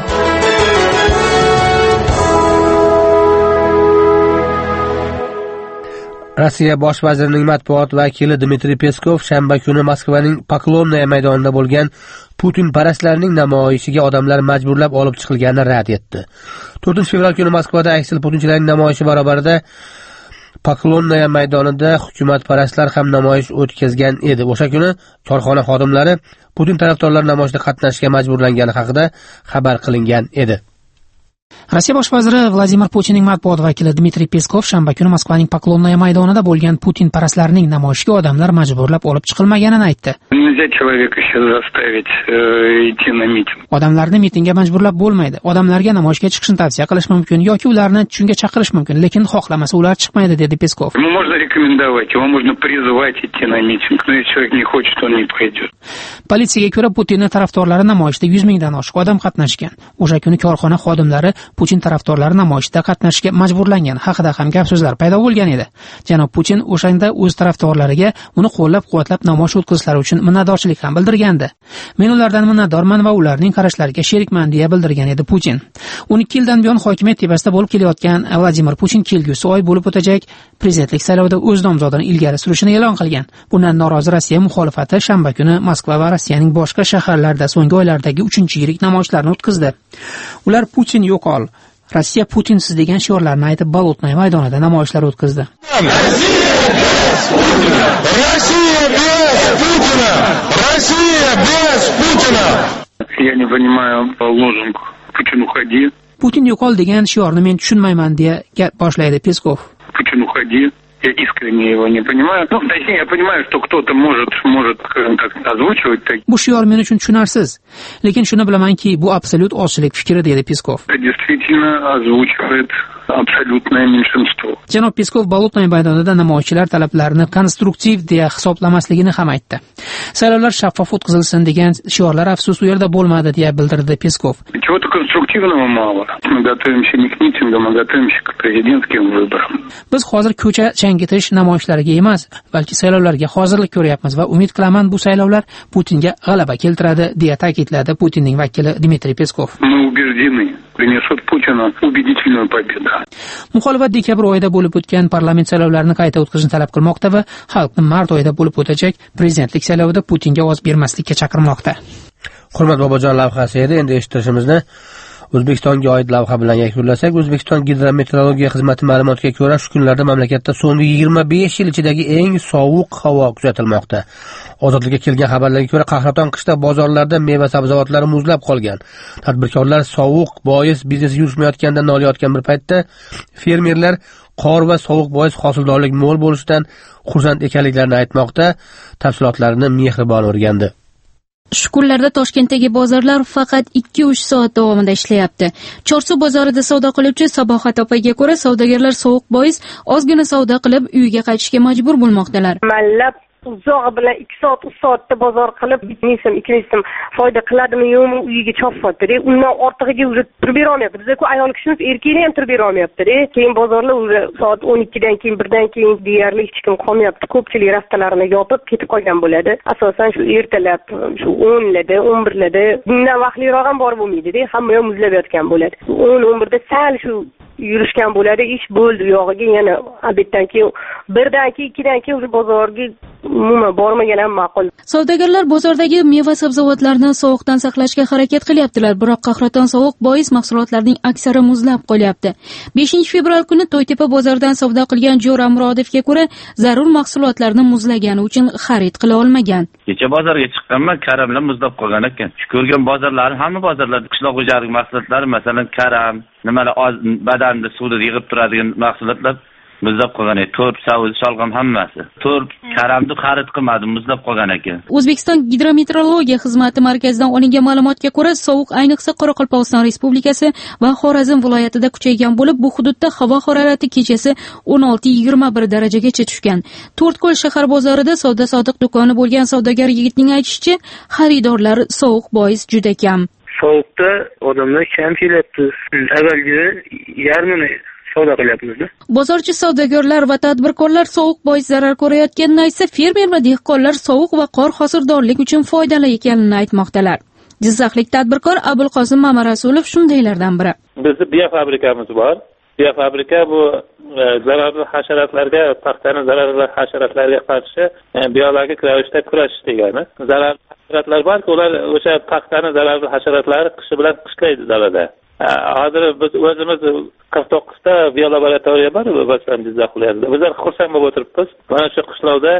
Rossiya bosh vazirining matbuot vakili Dmitriy Peskov shanba kuni Moskvaning Poklonnoye maydonida bo'lgan Putin parastlarning namoyishiga odamlar majburlab olib chiqilganini rad etdi. to'rtinchi fevral kuni Moskvada aksil putinchilarning namoyishi barobarida Poklonnoye maydonida hukumat parastlar ham namoyish o'tkazgan edi. O'sha kuni korxona xodimlari Putin tarafdorlari namoyishda qatnashishga majburlangani haqida xabar qilingan edi. Rossiya bosh vaziri Vladimir Putinning matbuot vakili Dmitriy Peskov shanba kuni Moskvaning Poklonnoye maydonida bo'lgan Putin parastlarning namoyishiga odamlar majburlab olib chiqilmaganini aytdi. Odamlarni mitingga majburlab bo'lmaydi. Odamlarga namoyishga chiqishni tavsiya qilish mumkin yoki ularni shunga chaqirish mumkin, lekin xohlamasa ular chiqmaydi, dedi Peskov. Politsiyaga ko'ra Putinning tarafdorlari namoyishda yuz mingdan oshiq odam qatnashgan. O'sha kuni korxona xodimlari Putin tarafdorlari namoyishda qatnashga majburlangan haqida ham gap so'zlar paydo bo'lgan edi. Janob Putin o'shanda o'z tarafdorlariga uni qo'llab-quvvatlab namoyish o'tkazishlari uchun minnatdorchilik ham bildirgandi. Men ulardan minnatdorman va ularning qarashlariga sherikman deya bildirgan edi Putin. o'n ikki yildan buyon hokimiyat tepasida bo'lib kelayotgan Vladimir Putin kelgusi oy bo'lib o'tajak prezidentlik saylovida o'z nomzodini ilgari surishini e'lon qilgan. Bundan norozi Rossiya muxolifati shanba kuni Moskva va Rossiyaning boshqa shaharlarida so'nggi oylardagi uchinchi yirik namoyishlarni o'tkazdi. Ular Putin yo'qol, Rossiya Putinsiz degan shiorlarni aytib Bolotnoy maydonida namoyishlar o'tkazdi. Rossiya без Putina! Rossiya без Putina! Я не понимаю лозунг Putin уходи. Putin yo'qol degan shiorni men tushunmayman deya gap boshlaydi Peskov. Putin уходи. Я искренне его не понимаю. Ну, точнее, я понимаю, что кто-то может, может как-то озвучивать так. Bu shior men uchun tushunarsiz. Lekin shuni bilamanki, bu absolyut ozchilik fikri, dedi Peskov. Это действительно озвучивает абсолютное меньшинство. Janob Peskov Bolotnoy maydonida namoyishchilar talablarini konstruktiv deya hisoblamasligini ham aytdi. Saylovlar shaffof o'tkazilsin degan shiorlar afsus u yerda bo'lmadi deya bildirdi Peskov. Чего-то конструктивного мало. Мы готовимся не к митингам, мы готовимся к президентским выборам. Biz hozir ko'cha changitish namoyishlariga emas, balki saylovlarga hozirlik ko'ryapmiz va umid qilaman bu saylovlar Putinga g'alaba keltiradi, deya ta'kidladi Putinning vakili Dmitriy Peskov. Мы убеждены, принесут Путину убедительную победу. Muxolifat dekabr oyida bo'lib o'tgan parlament saylovlarini qayta o'tkazishni talab qilmoqda va xalqni mart oyida bo'lib o'tacak prezidentlik saylovida Putinga ovoz bermaslikka chaqirmoqda. Hurmat Bobojon lavhasi edi. Endi eshittirishimizni O'zbekistonga oid lavha bilan yakunlasak, O'zbekiston gidrometeorologiya xizmati ma'lumotiga ko'ra, shu kunlarda mamlakatda so'nggi yigirma besh yil ichidagi eng sovuq havo kuzatilmoqda. Ozodlikka kelgan xabarlarga ko'ra, qahraton qishda bozorlarda meva sabzavotlari muzlab qolgan. Tadbirkorlar sovuq bois biznes yurishmayotgandan nolayotgan bir paytda fermerlar qor va sovuq bois hosildorlik mo'l bo'lishidan xursand ekanliklarini aytmoqda. Tafsilotlarini Mehribon o'rgandi. Shu kunlarda Toshkentdagi bozorlar faqat ikki uch soat davomida ishlayapti. Chorsu bozorida savdo qiluvchi Sabohat opaga ko'ra, savdogarlar sovuq bois ozgina savdo qilib uyiga qaytishga majbur bo'lmoqdalar. Mallab uzog'i bilan ikki soat uch soatda bozor qilib, bitmaysan, ikkinchisim foyda qiladimi yo'qmi uyiga chopyapti. Undan ortig'iga уже turib bera olmayapti. Bizga-ku ayol kishimiz erkakni ham turib bera olmayapti. Keyin bozorlar уже soat o'n ikkidan keyin birdan keyin deyarli hech kim qolmayapti. Ko'pchilik rastalarni yopib ketib qolgan bo'ladi. Asosan shu ertalab shu o'nlarda, o'n birlarda bundan vaqtliroq ham borib bo'lmaydi-da. Hamma ham muzlab yotgan bo'ladi. o'n o'n birda sal shu yurishgan bo'ladi, ish bo'ldi u yog'iga yana obeddan keyin birdan keyin ikkidan keyin уже bozorga umuman bormagan ham ma'qul. Savdogarlar bozordagi meva sabzavotlarni sovuqdan saqlashga harakat qilyaptilar, biroq qahraton sovuq bois mahsulotlarning aksari muzlab qolyapti. beshinchi fevral kuni To'ytepa bozoridan savdo qilgan Jo'ra Murodovga ko'ra, zarur mahsulotlarni muzlagani uchun xarid qila olmagan. Kecha bozorga chiqqanman, karamlar muzlab qolgan ekan. Shu ko'rgan bozorlarni hamma bozorlarda qishloq xo'jalik mahsulotlari, masalan, karam, nimalar badanni suvda yig'ib turadigan mahsulotlar muzlab qolgan ekan. To'rt, savuz, sholg'om hammasi. To'rt karamni xarid qilmadim, muzlab qolgan ekan. O'zbekiston gidrometeorologiya xizmati markazidan olingan ma'lumotga ko'ra, sovuq ayniqsa Qoraqalpog'iston Respublikasi va Xorazm viloyatida kuchaygan bo'lib, bu hududda havo harorati kechasi o'n olti yigirma bir darajagacha tushgan. To'rtko'l shahar bozorida savdo-sodiq do'koni bo'lgan savdogar yigitning aytishicha, xaridorlar sovuq bois juda kam. Sovuqda odamlar kam kelyapti. Avvalgi yarmini savdo qilyapmiz-da. Bozorchi savdogarlar va tadbirkorlar sovuq bois zarar ko'rayotganini aytsa, fermer va dehqonlar sovuq va qor hosildorlik uchun foydali ekanini aytmoqdalar. Jizzaxlik tadbirkor Abulqosim Mamarasulov shundaylardan biri. Bizning biofabrikamiz bor. Biofabrika bu zararli hasharotlarga, paxtani zararli hasharotlarga qarshi biologik ravishda kurashish degani. Zararli hasharotlar borki, ular o'sha paxtani zararli hasharotlari qishi bilan qishlaydi dalada. Hozir biz o'zimiz qirq to'qqizta biolaboratoriya bor, masalan, Jizzax viloyatida. Bizlar xursand bo'lib o'tiribmiz. Mana shu qishloqda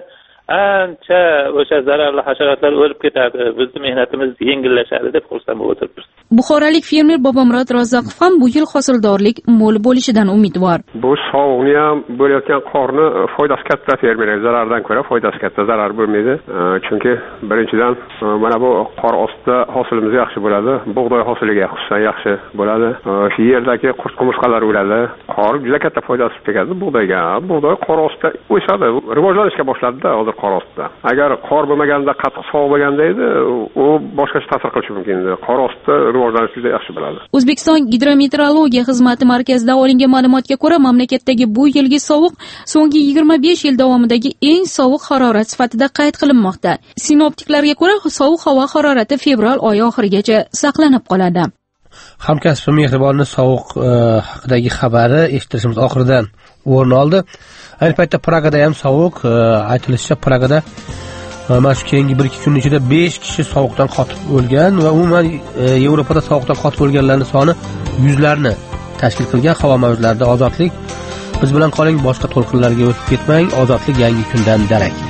ancha o'sha zararli hasharotlar o'lib ketadi, bizni mehnatimiz yengillashadi deb xursand bo'lib o'tiribmiz. Buxorolik fermer Bobomurod Razzoqov ham bu yil hosildorlik mo'l bo'lishidan umidvor. Bu sovuqni ham bo'layotgan qorni foydasi katta fermerga, zarardan ko'ra foydasi katta, zarar bo'lmaydi. Chunki birinchidan mana bu qor ostida hosilimiz yaxshi bo'ladi, bug'doy hosiliga xususan yaxshi bo'ladi. Shu yerdagi qurt qumursqalar o'ladi. Qor juda katta foydasi tegadi bug'doyga. Bug'doy qor ostida o'sadi, rivojlanishga boshladi-da hozir qor ostida. Agar qor bo'lmaganda, qattiq sovuq bo'lganda edi, u boshqacha ta'sir qilishi mumkin edi. Qor ostida rivojlanish juda yaxshi bo'ladi. O'zbekiston Gidrometeorologiya xizmati markazidan olingan ma'lumotga ko'ra, mamlakatdagi bu yilgi sovuq so'nggi yigirma besh yil davomidagi eng sovuq harorat sifatida qayd qilinmoqda. Sinoptiklarga ko'ra, sovuq havo harorati fevral oyi oxirigacha saqlanib qoladi. Hamkasbim Mehribonning sovuq haqidagi xabari eshitishimiz oxiridan o'rin oldi. Ayni paytda Pragada ham sovuq, aytilishicha Pragada mana shu keyingi bir ikki kun ichida besh kishi sovuqdan qotib o'lgan va umuman Yevropada sovuqdan qotib o'lganlarning soni yuzlarni tashkil qilgan. Havo mavjlarida ozodlik. Biz bilan qoling, boshqa to'lqinlarga o'tib ketmang. Ozodlik yangi kundan darak.